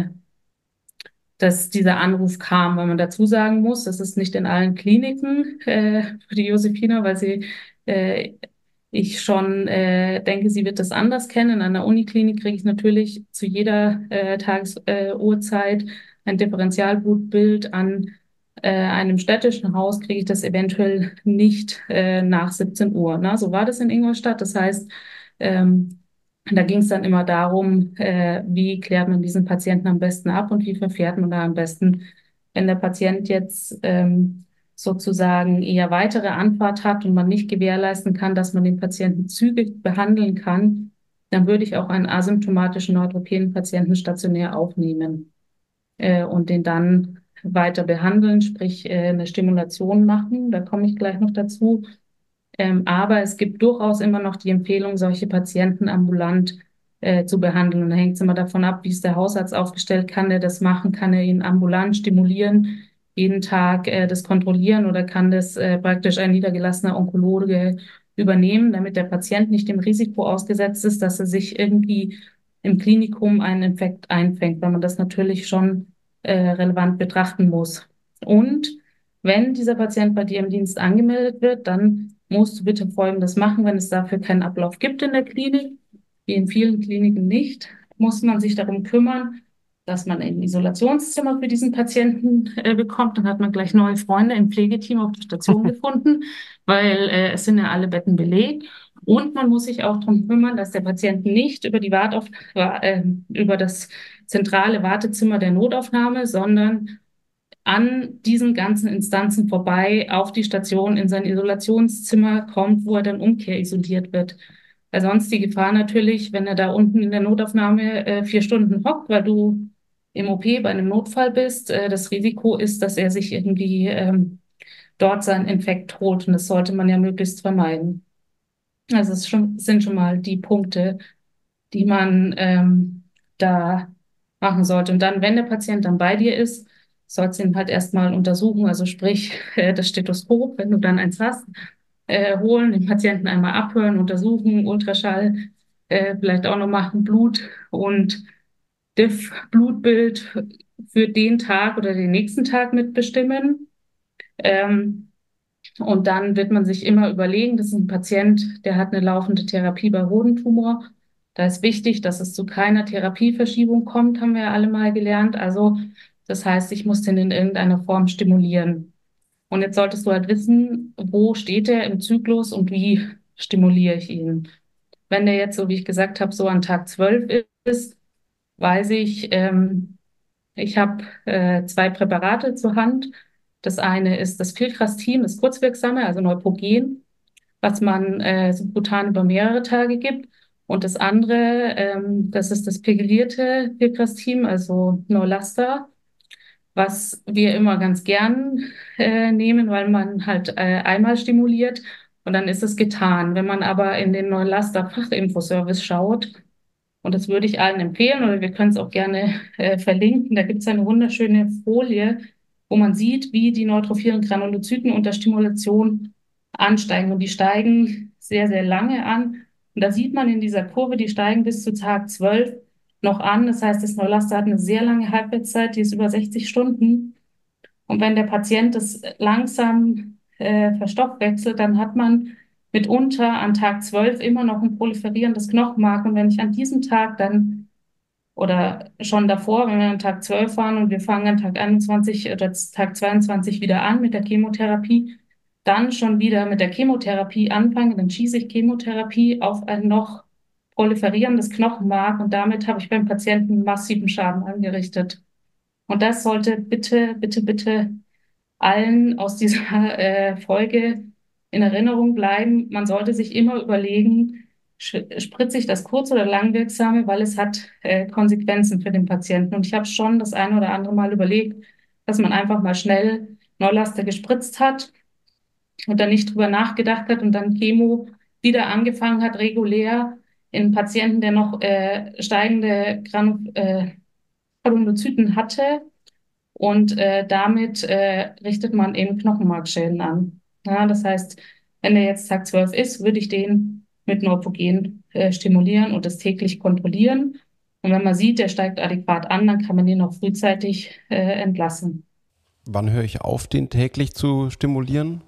S2: dass dieser Anruf kam, weil man dazu sagen muss, das ist nicht in allen Kliniken äh, für die Josephina, weil sie äh, ich schon äh, denke, sie wird das anders kennen. In einer Uniklinik kriege ich natürlich zu jeder äh, Tagesuhrzeit äh, Uhrzeit ein Differentialblutbild. An äh, einem städtischen Haus kriege ich das eventuell nicht äh, nach siebzehn Uhr. Ne? So war das in Ingolstadt. Das heißt, ähm, da ging es dann immer darum, äh, wie klärt man diesen Patienten am besten ab und wie verfährt man da am besten, wenn der Patient jetzt ähm, sozusagen eher weitere Anfahrt hat und man nicht gewährleisten kann, dass man den Patienten zügig behandeln kann, dann würde ich auch einen asymptomatischen Neutropenen-Patienten stationär aufnehmen äh, und den dann weiter behandeln, sprich äh, eine Stimulation machen. Da komme ich gleich noch dazu. Ähm, aber es gibt durchaus immer noch die Empfehlung, solche Patienten ambulant äh, zu behandeln. Und da hängt es immer davon ab, wie ist der Hausarzt aufgestellt, kann der das machen, kann er ihn ambulant stimulieren, jeden Tag äh, das kontrollieren oder kann das äh, praktisch ein niedergelassener Onkologe übernehmen, damit der Patient nicht dem Risiko ausgesetzt ist, dass er sich irgendwie im Klinikum einen Infekt einfängt, weil man das natürlich schon äh, relevant betrachten muss. Und wenn dieser Patient bei dir im Dienst angemeldet wird, dann musst du bitte Folgendes machen, wenn es dafür keinen Ablauf gibt in der Klinik, wie in vielen Kliniken nicht, muss man sich darum kümmern, dass man ein Isolationszimmer für diesen Patienten äh, bekommt. Dann hat man gleich neue Freunde im Pflegeteam auf der Station gefunden, weil äh, es sind ja alle Betten belegt. Und man muss sich auch darum kümmern, dass der Patient nicht über die Wartauf äh, über das zentrale Wartezimmer der Notaufnahme, sondern an diesen ganzen Instanzen vorbei auf die Station in sein Isolationszimmer kommt, wo er dann umkehrisoliert wird. Weil sonst die Gefahr natürlich, wenn er da unten in der Notaufnahme äh, vier Stunden hockt, weil du im O P bei einem Notfall bist, äh, das Risiko ist, dass er sich irgendwie ähm, dort seinen Infekt holt. Und das sollte man ja möglichst vermeiden. Also es schon, sind schon mal die Punkte, die man ähm, da machen sollte. Und dann, wenn der Patient dann bei dir ist, sollst du ihn halt erstmal untersuchen, also sprich äh, das Stethoskop, wenn du dann eins hast, äh, holen, den Patienten einmal abhören, untersuchen, Ultraschall, äh, vielleicht auch noch machen, Blut und Diff, Blutbild für den Tag oder den nächsten Tag mitbestimmen. Ähm, und dann wird man sich immer überlegen, das ist ein Patient, der hat eine laufende Therapie bei Hodentumor. Da ist wichtig, dass es zu keiner Therapieverschiebung kommt, haben wir ja alle mal gelernt. Also das heißt, ich muss den in irgendeiner Form stimulieren. Und jetzt solltest du halt wissen, wo steht er im Zyklus und wie stimuliere ich ihn. Wenn der jetzt, so wie ich gesagt habe, so an Tag zwölf ist, weiß ich, ähm, ich habe äh, zwei Präparate zur Hand. Das eine ist das Filgrastim, das kurzwirksame, also Neupogen, was man äh, subkutan über mehrere Tage gibt. Und das andere, ähm, das ist das pegylierte Filgrastim, also Neulasta, was wir immer ganz gern äh, nehmen, weil man halt äh, einmal stimuliert. und dann ist es getan. Wenn man aber in den Neulaster Fachinfoservice schaut, und das würde ich allen empfehlen, oder wir können es auch gerne äh, verlinken, da gibt es eine wunderschöne Folie, wo man sieht, wie die neutrophilen Granulozyten unter Stimulation ansteigen. Und die steigen sehr, sehr lange an. Und da sieht man in dieser Kurve, die steigen bis zu Tag zwölf noch an. Das heißt, das Neulaster hat eine sehr lange Halbwertszeit, die ist über sechzig Stunden. Und wenn der Patient das langsam äh, verstoffwechselt, dann hat man mitunter an Tag zwölf immer noch ein proliferierendes Knochenmark. Und wenn ich an diesem Tag dann oder schon davor, wenn wir an Tag zwölf waren und wir fangen an Tag einundzwanzig oder Tag zweiundzwanzig wieder an mit der Chemotherapie, dann schon wieder mit der Chemotherapie anfangen, dann schieße ich Chemotherapie auf ein noch proliferierendes Knochenmark und damit habe ich beim Patienten massiven Schaden angerichtet. Und das sollte bitte, bitte, bitte allen aus dieser äh, Folge in Erinnerung bleiben. Man sollte sich immer überlegen, spritze ich das kurz- oder langwirksame, weil es hat äh, Konsequenzen für den Patienten. Und ich habe schon das eine oder andere Mal überlegt, dass man einfach mal schnell Neulaster gespritzt hat und dann nicht drüber nachgedacht hat und dann Chemo wieder angefangen hat, regulär in Patienten, der noch äh, steigende Granu äh, Granulozyten hatte. Und äh, damit äh, richtet man eben Knochenmarkschäden an. Ja, das heißt, wenn der jetzt Tag zwölf ist, würde ich den mit Neurogen äh, stimulieren und das täglich kontrollieren. Und wenn man sieht, der steigt adäquat an, dann kann man den auch frühzeitig äh, entlassen.
S5: Wann höre ich auf, den täglich zu stimulieren?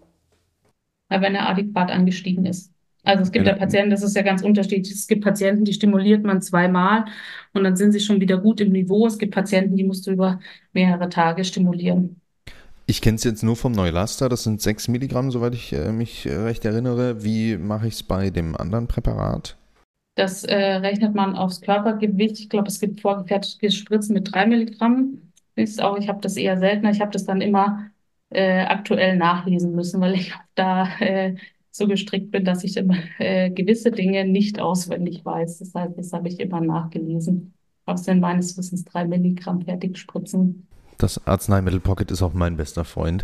S2: Weil wenn er adäquat angestiegen ist. Also es gibt
S5: Wenn
S2: ja
S5: er-
S2: Patienten, das ist ja ganz unterschiedlich. Es gibt Patienten, die stimuliert man zweimal und dann sind sie schon wieder gut im Niveau. Es gibt Patienten, die musst du über mehrere Tage stimulieren.
S4: Ich kenne es jetzt nur vom Neulaster, das sind sechs Milligramm, soweit ich äh, mich äh, recht erinnere. Wie mache ich es bei dem anderen Präparat?
S2: Das äh, rechnet man aufs Körpergewicht. Ich glaube, es gibt vorgefertigte Spritzen mit drei Milligramm. Ist auch, ich habe das eher seltener. Ich habe das dann immer äh, aktuell nachlesen müssen, weil ich auch da äh, so gestrickt bin, dass ich immer äh, gewisse Dinge nicht auswendig weiß. Das heißt, das habe ich immer nachgelesen. Aber es sind meines Wissens drei Milligramm Fertigspritzen.
S4: Das Arzneimittel-Pocket ist auch mein bester Freund.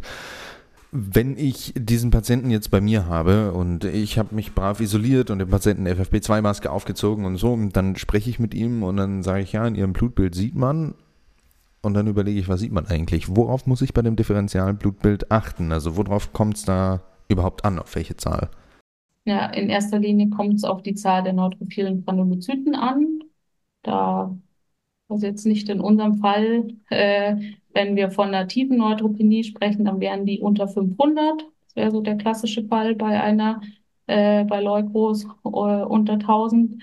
S4: Wenn ich diesen Patienten jetzt bei mir habe und ich habe mich brav isoliert und dem Patienten F F P zwei Maske aufgezogen und so, dann spreche ich mit ihm und dann sage ich, ja, in Ihrem Blutbild sieht man, und dann überlege ich, was sieht man eigentlich? Worauf muss ich bei dem Differentialblutbild achten? Also worauf kommt es da überhaupt an, auf welche Zahl?
S2: Ja, in erster Linie kommt es auf die Zahl der neutrophilen Granulozyten an. Da Also jetzt nicht in unserem Fall, äh, wenn wir von einer tiefen Neutropenie sprechen, dann wären die unter fünfhundert. Das wäre so der klassische Fall bei einer, äh, bei Leukos äh, unter tausend.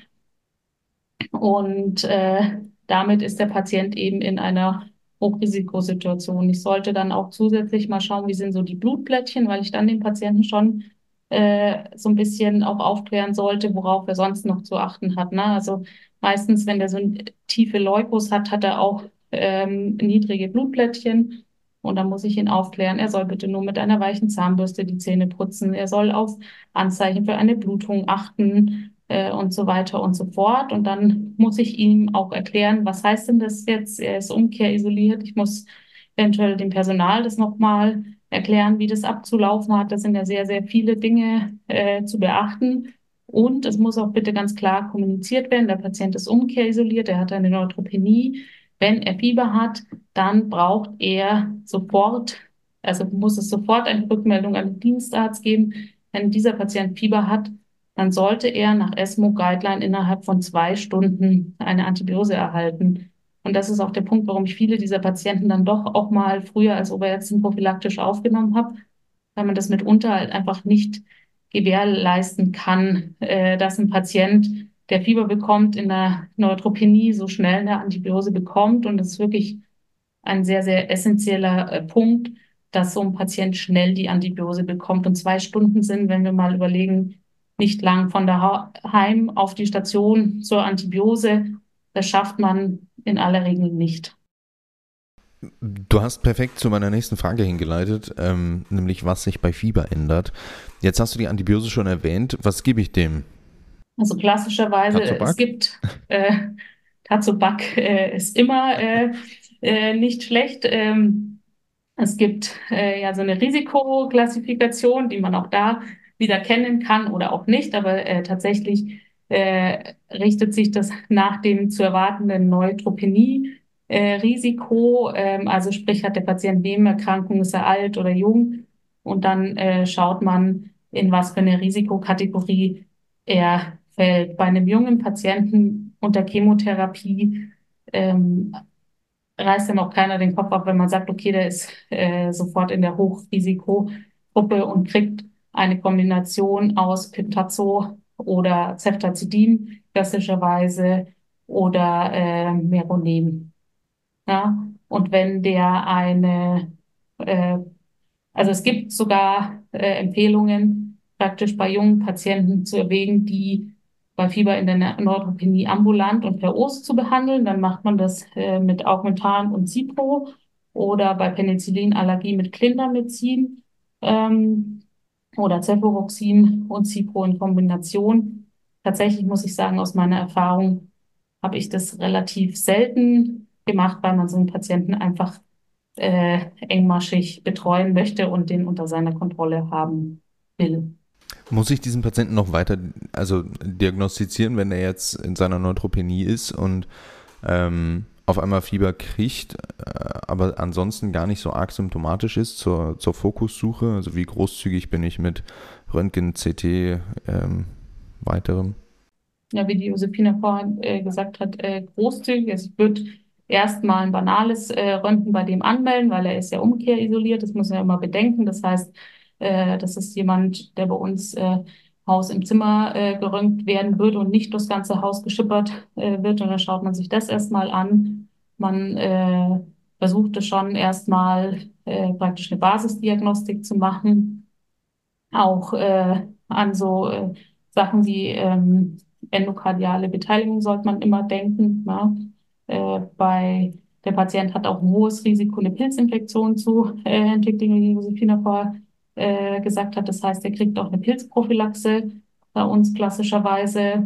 S2: Und äh, damit ist der Patient eben in einer Hochrisikosituation. Ich sollte dann auch zusätzlich mal schauen, wie sind so die Blutplättchen, weil ich dann den Patienten schon äh, so ein bisschen auch aufklären sollte, worauf er sonst noch zu achten hat. Ne? Also meistens, wenn der so ein tiefe Leukos hat, hat er auch ähm, niedrige Blutplättchen. Und dann muss ich ihn aufklären, er soll bitte nur mit einer weichen Zahnbürste die Zähne putzen. Er soll auf Anzeichen für eine Blutung achten äh, und so weiter und so fort. Und dann muss ich ihm auch erklären, was heißt denn das jetzt? Er ist umkehrisoliert. Ich muss eventuell dem Personal das nochmal erklären, wie das abzulaufen hat. Das sind ja sehr, sehr viele Dinge äh, zu beachten. Und es muss auch bitte ganz klar kommuniziert werden, der Patient ist umkehrisoliert, er hat eine Neutropenie. Wenn er Fieber hat, dann braucht er sofort, also muss es sofort eine Rückmeldung an den Dienstarzt geben. Wenn dieser Patient Fieber hat, dann sollte er nach ESMO-Guideline innerhalb von zwei Stunden eine Antibiose erhalten. Und das ist auch der Punkt, warum ich viele dieser Patienten dann doch auch mal früher als Oberärztin prophylaktisch aufgenommen habe, weil man das mitunter halt einfach nicht gewährleisten kann, äh, dass ein Patient, der Fieber bekommt, in der Neutropenie so schnell eine Antibiose bekommt. Und das ist wirklich ein sehr, sehr essentieller äh, Punkt, dass so ein Patient schnell die Antibiose bekommt. Und zwei Stunden sind, wenn wir mal überlegen, nicht lang von daheim auf die Station zur Antibiose. Das schafft man in aller Regel nicht.
S4: Du hast perfekt zu meiner nächsten Frage hingeleitet, ähm, nämlich was sich bei Fieber ändert. Jetzt hast du die Antibiose schon erwähnt. Was gebe ich dem?
S2: Also klassischerweise,
S4: Tazobac?
S2: es gibt äh, Tazobac äh, ist immer äh, äh, nicht schlecht. Ähm, es gibt äh, ja so eine Risikoklassifikation, die man auch da wieder kennen kann oder auch nicht, aber äh, tatsächlich äh, richtet sich das nach dem zu erwartenden Neutropenie-Risiko. Äh, ähm, also sprich, hat der Patient Nebenerkrankungen, ist er alt oder jung? Und dann äh, schaut man, in was für eine Risikokategorie er fällt. Bei einem jungen Patienten unter Chemotherapie ähm, reißt dann auch keiner den Kopf ab, wenn man sagt, okay, der ist äh, sofort in der Hochrisikogruppe und kriegt eine Kombination aus Piptazo oder Ceftazidim klassischerweise oder äh, Meronem. Ja? Und wenn der eine, äh, also es gibt sogar äh, Empfehlungen, praktisch bei jungen Patienten zu erwägen, die bei Fieber in der Neutropenie ambulant und per O S zu behandeln. Dann macht man das äh, mit Augmentan und Cipro oder bei Penicillinallergie mit Clindamycin ähm, oder Cefuroxim und Cipro in Kombination. Tatsächlich muss ich sagen, aus meiner Erfahrung habe ich das relativ selten gemacht, weil man so einen Patienten einfach äh, engmaschig betreuen möchte und den unter seiner Kontrolle haben will.
S4: Muss ich diesen Patienten noch weiter also diagnostizieren, wenn er jetzt in seiner Neutropenie ist und ähm, auf einmal Fieber kriegt, äh, aber ansonsten gar nicht so arg symptomatisch ist zur, zur Fokussuche? Also wie großzügig bin ich mit Röntgen, C T, ähm, weiterem?
S2: Ja, wie die Josefina vorhin äh, gesagt hat, äh, großzügig. Also ich würde erstmal ein banales äh, Röntgen bei dem anmelden, weil er ist ja umkehrisoliert. Das muss man ja immer bedenken. Das heißt, äh, das ist jemand, der bei uns äh, Haus im Zimmer äh, geröntgt werden wird und nicht durchs ganze Haus geschippert äh, wird. Und dann schaut man sich das erstmal an. Man äh, versuchte schon erstmal äh, praktisch eine Basisdiagnostik zu machen, auch äh, an so äh, Sachen wie ähm, endokardiale Beteiligung sollte man immer denken. Ne? Äh, bei der Patient hat auch ein hohes Risiko, eine Pilzinfektion zu äh, entwickeln, wie Josefina vorher äh, gesagt hat. Das heißt, er kriegt auch eine Pilzprophylaxe bei uns klassischerweise.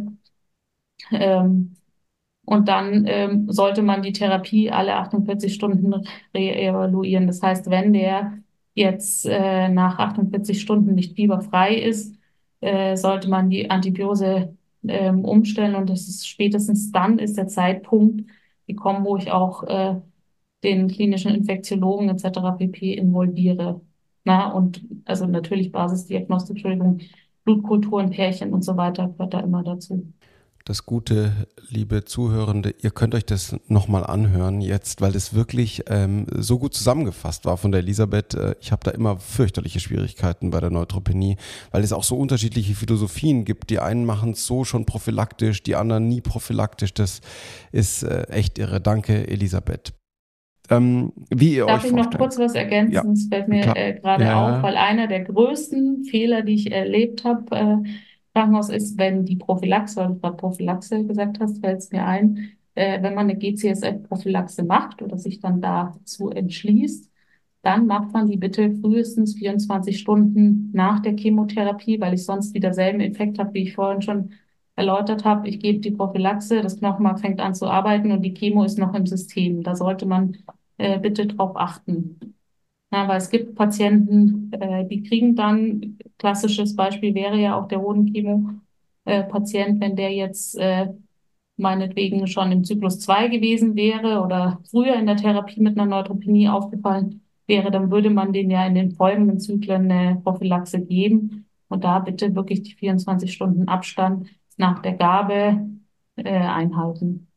S2: Ähm, und dann ähm, sollte man die Therapie alle achtundvierzig Stunden reevaluieren. Das heißt, wenn der jetzt äh, nach achtundvierzig Stunden nicht fieberfrei ist, äh, sollte man die Antibiose ähm, umstellen. Und das ist spätestens dann ist der Zeitpunkt gekommen, wo ich auch äh, den klinischen Infektiologen et cetera pp. Involviere. Na, und also natürlich Basisdiagnostik, Entschuldigung, Blutkulturen, Pärchen und so weiter gehört da immer dazu.
S5: Das Gute, liebe Zuhörende, ihr könnt euch das nochmal anhören jetzt, weil es wirklich ähm, so gut zusammengefasst war von der Elisabeth. Äh, ich habe da immer fürchterliche Schwierigkeiten bei der Neutropenie, weil es auch so unterschiedliche Philosophien gibt. Die einen machen es so schon prophylaktisch, die anderen nie prophylaktisch. Das ist äh, echt irre. Danke, Elisabeth. Ähm, wie ihr
S2: Darf
S5: euch
S2: ich noch
S5: vorstellt.
S2: kurz was ergänzen?
S5: Ja,
S2: Das fällt mir
S5: klar.
S2: äh, gerade
S5: Ja.
S2: auf, weil einer der größten Fehler, die ich erlebt habe, äh, Krankenhaus ist, wenn die Prophylaxe, weil du gerade Prophylaxe gesagt hast, fällt es mir ein, äh, wenn man eine G C S F-Prophylaxe macht oder sich dann dazu entschließt, dann macht man die bitte frühestens vierundzwanzig Stunden nach der Chemotherapie, weil ich sonst wieder selben Effekt habe, wie ich vorhin schon erläutert habe. Ich gebe die Prophylaxe, das Knochenmark fängt an zu arbeiten und die Chemo ist noch im System. Da sollte man äh, bitte drauf achten. Ja, weil es gibt Patienten, äh, die kriegen dann, klassisches Beispiel wäre ja auch der Hodenchemo-Patient, wenn der jetzt äh, meinetwegen schon im Zyklus zwei gewesen wäre oder früher in der Therapie mit einer Neutropenie aufgefallen wäre, dann würde man den ja in den folgenden Zyklen eine Prophylaxe geben. Und da bitte wirklich die vierundzwanzig Stunden Abstand nach der Gabe äh, einhalten.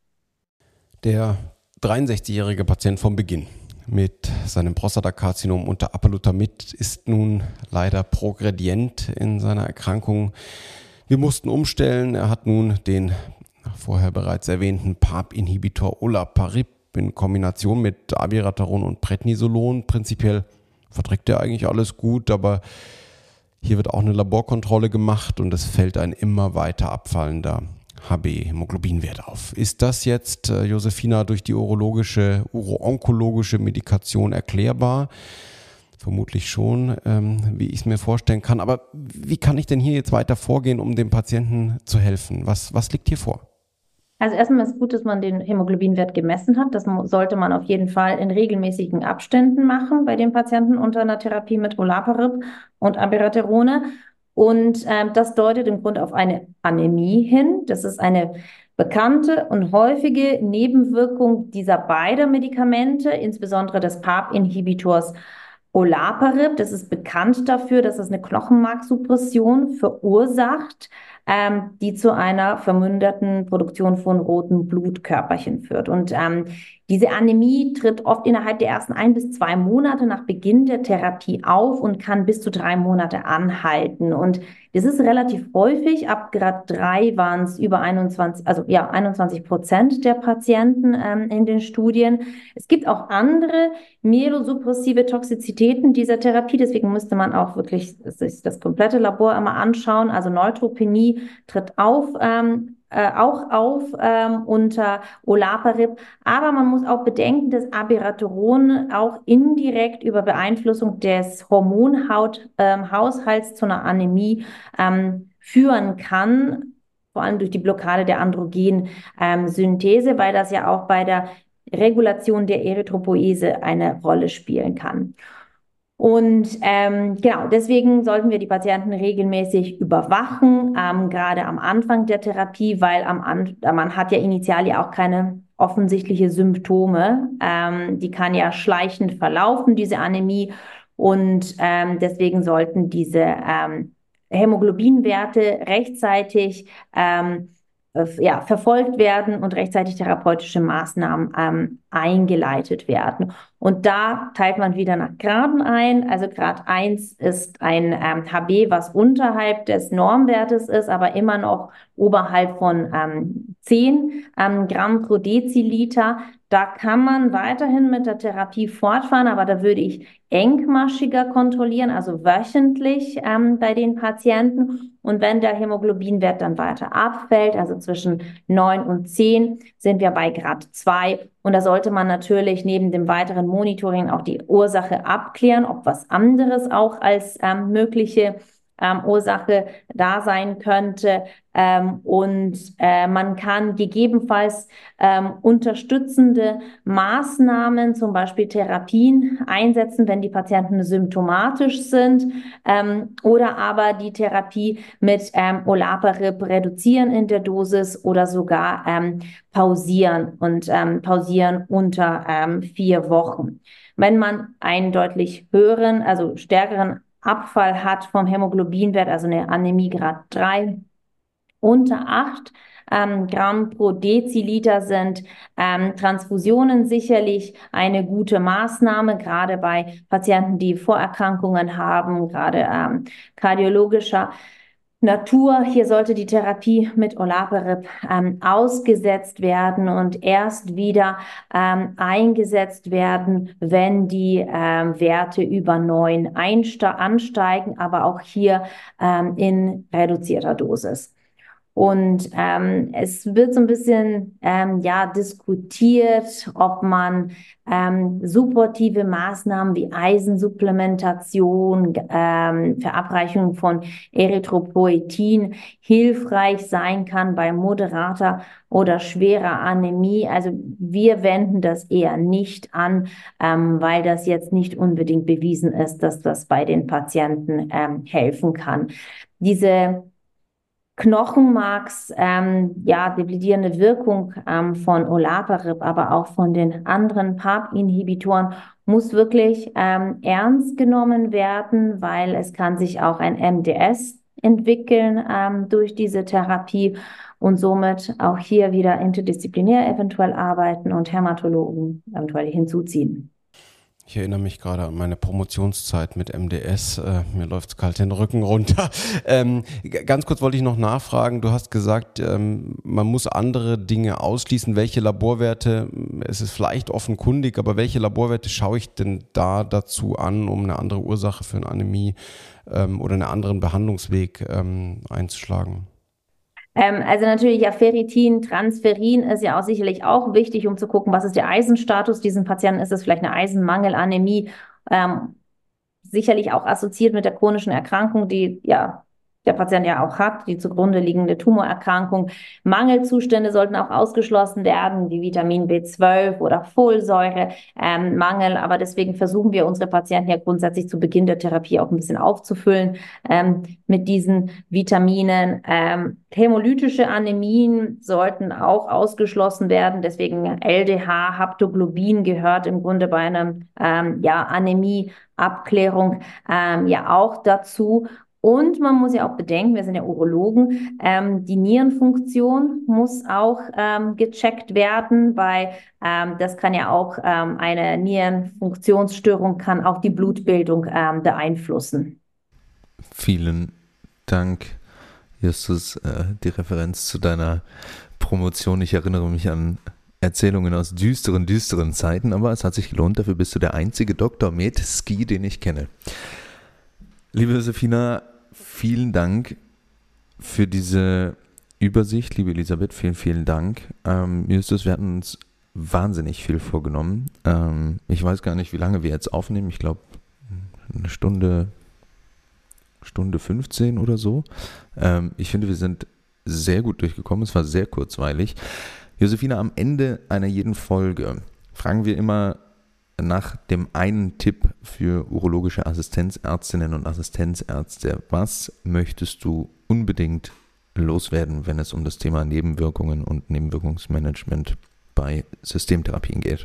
S5: Der dreiundsechzigjährige Patient vom Beginn mit seinem Prostatakarzinom unter Apalutamid ist nun leider progredient in seiner Erkrankung. Wir mussten umstellen. Er hat nun den vorher bereits erwähnten P A R-Inhibitor Olaparib in Kombination mit Abiraterone und Prednisolon. Prinzipiell verträgt er eigentlich alles gut, aber hier wird auch eine Laborkontrolle gemacht und es fällt ein immer weiter abfallender H B-Hämoglobinwert auf. Ist das jetzt, äh, Josefina, durch die urologische, uro-onkologische Medikation erklärbar? Vermutlich schon, ähm, wie ich es mir vorstellen kann. Aber wie kann ich denn hier jetzt weiter vorgehen, um dem Patienten zu helfen? Was, was liegt hier vor?
S1: Also erstmal ist gut, dass man den Hämoglobinwert gemessen hat. Das sollte man auf jeden Fall in regelmäßigen Abständen machen bei den Patienten unter einer Therapie mit Olaparib und Abiraterone. Und ähm, das deutet im Grunde auf eine Anämie hin. Das ist eine bekannte und häufige Nebenwirkung dieser beiden Medikamente, insbesondere des P A R-Inhibitors Olaparib. Das ist bekannt dafür, dass es eine Knochenmarksuppression verursacht, ähm, die zu einer verminderten Produktion von roten Blutkörperchen führt. Und ähm, diese Anämie tritt oft innerhalb der ersten ein bis zwei Monate nach Beginn der Therapie auf und kann bis zu drei Monate anhalten. Und das ist relativ häufig. Ab Grad drei waren es über einundzwanzig, also ja, einundzwanzig Prozent der Patienten ähm, in den Studien. Es gibt auch andere myelosuppressive Toxizitäten dieser Therapie. Deswegen müsste man auch wirklich sich das komplette Labor einmal anschauen. Also Neutropenie tritt auf, ähm, äh, auch auf ähm, unter Olaparib. Aber man muss auch bedenken, dass Abiraterone auch indirekt über Beeinflussung des Hormonhaushalts ähm, zu einer Anämie ähm, führen kann, vor allem durch die Blockade der Androgensynthese, ähm, weil das ja auch bei der Regulation der Erythropoese eine Rolle spielen kann. Und ähm, genau, deswegen sollten wir die Patienten regelmäßig überwachen, ähm, gerade am Anfang der Therapie, weil am An man hat ja initial ja auch keine offensichtliche Symptome. Ähm, die kann ja schleichend verlaufen, diese Anämie. Und ähm, deswegen sollten diese ähm, Hämoglobinwerte rechtzeitig ähm, ja, verfolgt werden und rechtzeitig therapeutische Maßnahmen ähm, eingeleitet werden. Und da teilt man wieder nach Graden ein. Also Grad eins ist ein ähm, H B, was unterhalb des Normwertes ist, aber immer noch oberhalb von ähm, zehn ähm, Gramm pro Deziliter. Da kann man weiterhin mit der Therapie fortfahren, aber da würde ich engmaschiger kontrollieren, also wöchentlich ähm, bei den Patienten. Und wenn der Hämoglobinwert dann weiter abfällt, also zwischen neun und zehn, sind wir bei Grad zwei. Und da sollte man natürlich neben dem weiteren Monitoring auch die Ursache abklären, ob was anderes auch als ähm, mögliche ähm, Ursache da sein könnte. Ähm, und äh, man kann gegebenenfalls ähm, unterstützende Maßnahmen, zum Beispiel Therapien, einsetzen, wenn die Patienten symptomatisch sind, ähm, oder aber die Therapie mit ähm, Olaparib reduzieren in der Dosis oder sogar ähm, pausieren und ähm, pausieren unter ähm, vier Wochen. Wenn man einen deutlich höheren, also stärkeren Abfall hat vom Hämoglobinwert, also eine Anämie Grad drei, unter acht ähm, Gramm pro Deziliter sind ähm, Transfusionen sicherlich eine gute Maßnahme, gerade bei Patienten, die Vorerkrankungen haben, gerade ähm, kardiologischer Natur. Hier sollte die Therapie mit Olaparib ähm, ausgesetzt werden und erst wieder ähm, eingesetzt werden, wenn die ähm, Werte über neun ansteigen, aber auch hier ähm, in reduzierter Dosis. Und ähm, es wird so ein bisschen ähm, ja, diskutiert, ob man ähm, supportive Maßnahmen wie Eisensupplementation, ähm, Verabreichung von Erythropoietin hilfreich sein kann bei moderater oder schwerer Anämie. Also wir wenden das eher nicht an, ähm, weil das jetzt nicht unbedingt bewiesen ist, dass das bei den Patienten ähm, helfen kann. Diese Knochenmarks, ähm, ja, deblidierende Wirkung ähm, von Olaparib, aber auch von den anderen P A R-Inhibitoren muss wirklich ähm, ernst genommen werden, weil es kann sich auch ein M D S entwickeln ähm, durch diese Therapie und somit auch hier wieder interdisziplinär eventuell arbeiten und Hämatologen eventuell hinzuziehen.
S5: Ich erinnere mich gerade an meine Promotionszeit mit M D S. Äh, mir läuft's kalt den Rücken runter. Ähm, ganz kurz wollte ich noch nachfragen. Du hast gesagt, ähm, man muss andere Dinge ausschließen. Welche Laborwerte, es ist vielleicht offenkundig, aber welche Laborwerte schaue ich denn da dazu an, um eine andere Ursache für eine Anämie ähm, oder einen anderen Behandlungsweg ähm, einzuschlagen?
S1: Ähm, also natürlich ja Ferritin, Transferin ist ja auch sicherlich auch wichtig, um zu gucken, was ist der Eisenstatus diesen Patienten. Ist es vielleicht eine Eisenmangelanämie? Ähm, sicherlich auch assoziiert mit der chronischen Erkrankung, die ja der Patient ja auch hat, die zugrunde liegende Tumorerkrankung. Mangelzustände sollten auch ausgeschlossen werden, wie Vitamin B zwölf oder Folsäure, ähm, Mangel. Aber deswegen versuchen wir unsere Patienten ja grundsätzlich zu Beginn der Therapie auch ein bisschen aufzufüllen ähm, mit diesen Vitaminen. Ähm, hämolytische Anämien sollten auch ausgeschlossen werden. Deswegen L D H, Haptoglobin gehört im Grunde bei einer ähm, ja, Anämieabklärung ähm, ja auch dazu. Und man muss ja auch bedenken, wir sind ja Urologen, ähm, die Nierenfunktion muss auch ähm, gecheckt werden, weil ähm, das kann ja auch ähm, eine Nierenfunktionsstörung kann auch die Blutbildung ähm, beeinflussen.
S4: Vielen Dank, Justus, äh, die Referenz zu deiner Promotion. Ich erinnere mich an Erzählungen aus düsteren, düsteren Zeiten, aber es hat sich gelohnt. Dafür bist du der einzige Doktor med Ski, den ich kenne. Liebe Josefina, vielen Dank für diese Übersicht. Liebe Elisabeth, vielen, vielen Dank. Ähm, Justus, wir hatten uns wahnsinnig viel vorgenommen. Ähm, ich weiß gar nicht, wie lange wir jetzt aufnehmen. Ich glaube, eine Stunde, Stunde fünfzehn oder so. Ähm, ich finde, wir sind sehr gut durchgekommen. Es war sehr kurzweilig. Josefina, am Ende einer jeden Folge fragen wir immer nach dem einen Tipp für urologische Assistenzärztinnen und Assistenzärzte. Was möchtest du unbedingt loswerden, wenn es um das Thema Nebenwirkungen und Nebenwirkungsmanagement bei Systemtherapien geht?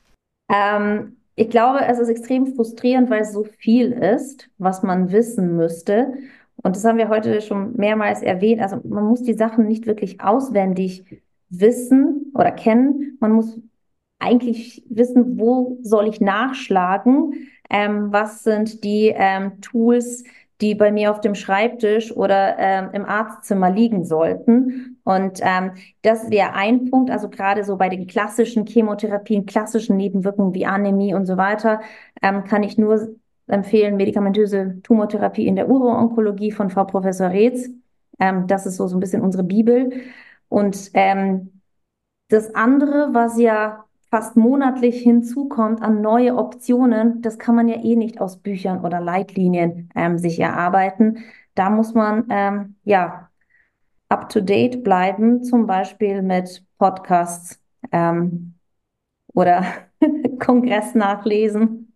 S1: Ähm, ich glaube, es ist extrem frustrierend, weil es so viel ist, was man wissen müsste. Und das haben wir heute schon mehrmals erwähnt. Also man muss die Sachen nicht wirklich auswendig wissen oder kennen. Man muss eigentlich wissen, wo soll ich nachschlagen, ähm, was sind die ähm, Tools, die bei mir auf dem Schreibtisch oder ähm, im Arztzimmer liegen sollten. Und ähm, das wäre ein Punkt, also gerade so bei den klassischen Chemotherapien, klassischen Nebenwirkungen wie Anämie und so weiter, ähm, kann ich nur empfehlen, medikamentöse Tumortherapie in der Uro-Onkologie von Frau Professor Reetz. Ähm, das ist so, so ein bisschen unsere Bibel. Und ähm, das andere, was ja fast monatlich hinzukommt an neue Optionen, das kann man ja eh nicht aus Büchern oder Leitlinien ähm, sich erarbeiten. Da muss man ähm, ja up to date bleiben, zum Beispiel mit Podcasts ähm, oder Kongress nachlesen.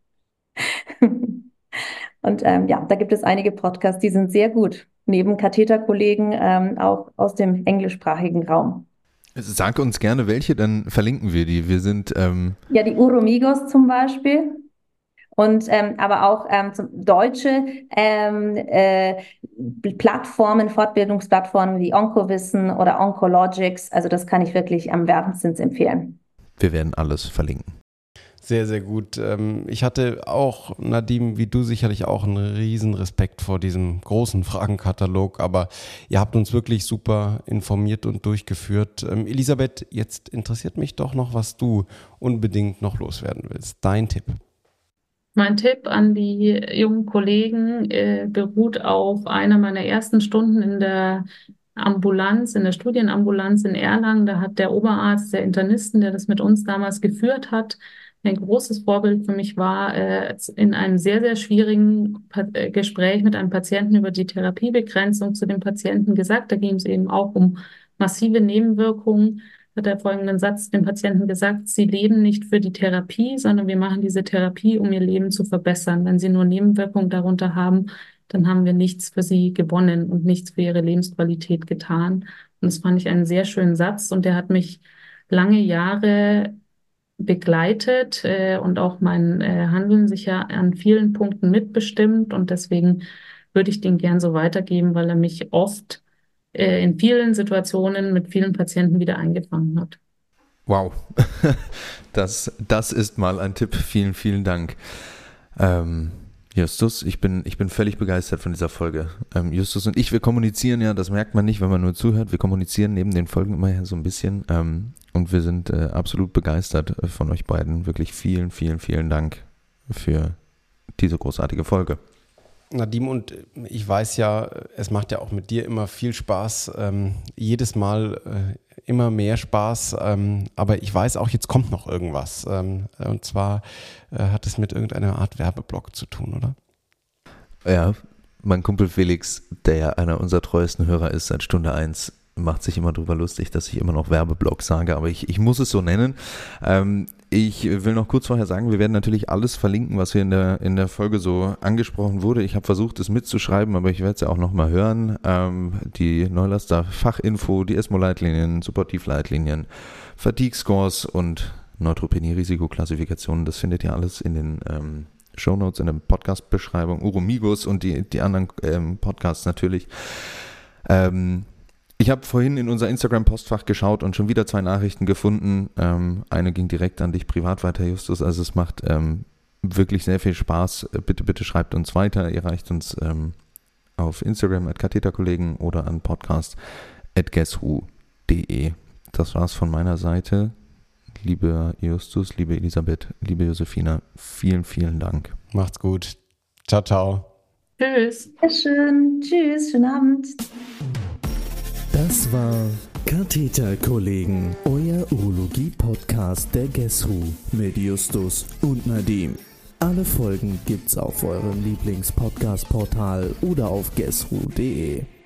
S1: Und ähm, ja, da gibt es einige Podcasts, die sind sehr gut, neben Katheterkollegen ähm, auch aus dem englischsprachigen Raum.
S4: Sag uns gerne welche, dann verlinken wir die. Wir sind ähm
S1: ja die Uromigos zum Beispiel und ähm, aber auch ähm, zum, deutsche ähm, äh, Plattformen, Fortbildungsplattformen wie Oncowissen oder Oncologics. Also das kann ich wirklich am wärmstens empfehlen.
S4: Wir werden alles verlinken.
S5: Sehr, sehr gut. Ich hatte auch, Nadim, wie du sicherlich auch, einen riesen Respekt vor diesem großen Fragenkatalog, aber ihr habt uns wirklich super informiert und durchgeführt. Elisabeth, jetzt interessiert mich doch noch, was du unbedingt noch loswerden willst. Dein Tipp.
S2: Mein Tipp an die jungen Kollegen äh, beruht auf einer meiner ersten Stunden in der Ambulanz, in der Studienambulanz in Erlangen. Da hat der Oberarzt, der Internisten, der das mit uns damals geführt hat, ein großes Vorbild für mich war, äh, in einem sehr, sehr schwierigen pa- äh, Gespräch mit einem Patienten über die Therapiebegrenzung zu dem Patienten gesagt. Da ging es eben auch um massive Nebenwirkungen. Hat er folgenden Satz dem Patienten gesagt: Sie leben nicht für die Therapie, sondern wir machen diese Therapie, um ihr Leben zu verbessern. Wenn Sie nur Nebenwirkungen darunter haben, dann haben wir nichts für Sie gewonnen und nichts für Ihre Lebensqualität getan. Und das fand ich einen sehr schönen Satz und der hat mich lange Jahre begleitet äh, und auch mein äh, Handeln sicher an vielen Punkten mitbestimmt. Und deswegen würde ich den gern so weitergeben, weil er mich oft äh, in vielen Situationen mit vielen Patienten wieder eingefangen hat.
S4: Wow, das, das ist mal ein Tipp. Vielen, vielen Dank. Ähm, Justus, ich bin, ich bin völlig begeistert von dieser Folge. Ähm, Justus und ich, wir kommunizieren ja, das merkt man nicht, wenn man nur zuhört. Wir kommunizieren neben den Folgen immer so ein bisschen. Ähm, und wir sind äh, absolut begeistert von euch beiden. Wirklich vielen, vielen, vielen Dank für diese großartige Folge.
S5: Nadim, und ich weiß ja, es macht ja auch mit dir immer viel Spaß, ähm, jedes Mal äh, immer mehr Spaß, ähm, aber ich weiß auch, jetzt kommt noch irgendwas, ähm, und zwar äh, hat es mit irgendeiner Art Werbeblock zu tun, oder?
S4: Ja, mein Kumpel Felix, der ja einer unserer treuesten Hörer ist seit Stunde eins, macht sich immer drüber lustig, dass ich immer noch Werbeblock sage, aber ich, ich muss es so nennen. Ähm, ich will noch kurz vorher sagen, wir werden natürlich alles verlinken, was hier in der, in der Folge so angesprochen wurde. Ich habe versucht, es mitzuschreiben, aber ich werde es ja auch nochmal hören. Ähm, die Neulaster Fachinfo, die E S M O-Leitlinien, Supportiv-Leitlinien, Fatigue-Scores und Neutropenie-Risikoklassifikationen, das findet ihr alles in den ähm, Shownotes, in der Podcast-Beschreibung, Uromigos und die, die anderen ähm, Podcasts natürlich. Ähm, ich habe vorhin in unser Instagram-Postfach geschaut und schon wieder zwei Nachrichten gefunden. Ähm, eine ging direkt an dich privat weiter, Justus. Also es macht ähm, wirklich sehr viel Spaß. Bitte, bitte schreibt uns weiter. Ihr erreicht uns ähm, auf Instagram at katheterkollegen oder an podcast at guesswho punkt de. Das war's von meiner Seite. Liebe Justus, liebe Elisabeth, liebe Josefina, vielen, vielen Dank.
S5: Macht's gut. Ciao, ciao.
S2: Tschüss.
S1: Sehr schön. Tschüss, schönen Abend.
S3: Das war Katheterkollegen, euer Urologie-Podcast der Guesswho mit Justus und Nadim. Alle Folgen gibt's auf eurem Lieblings-Podcast-Portal oder auf guesswho punkt de.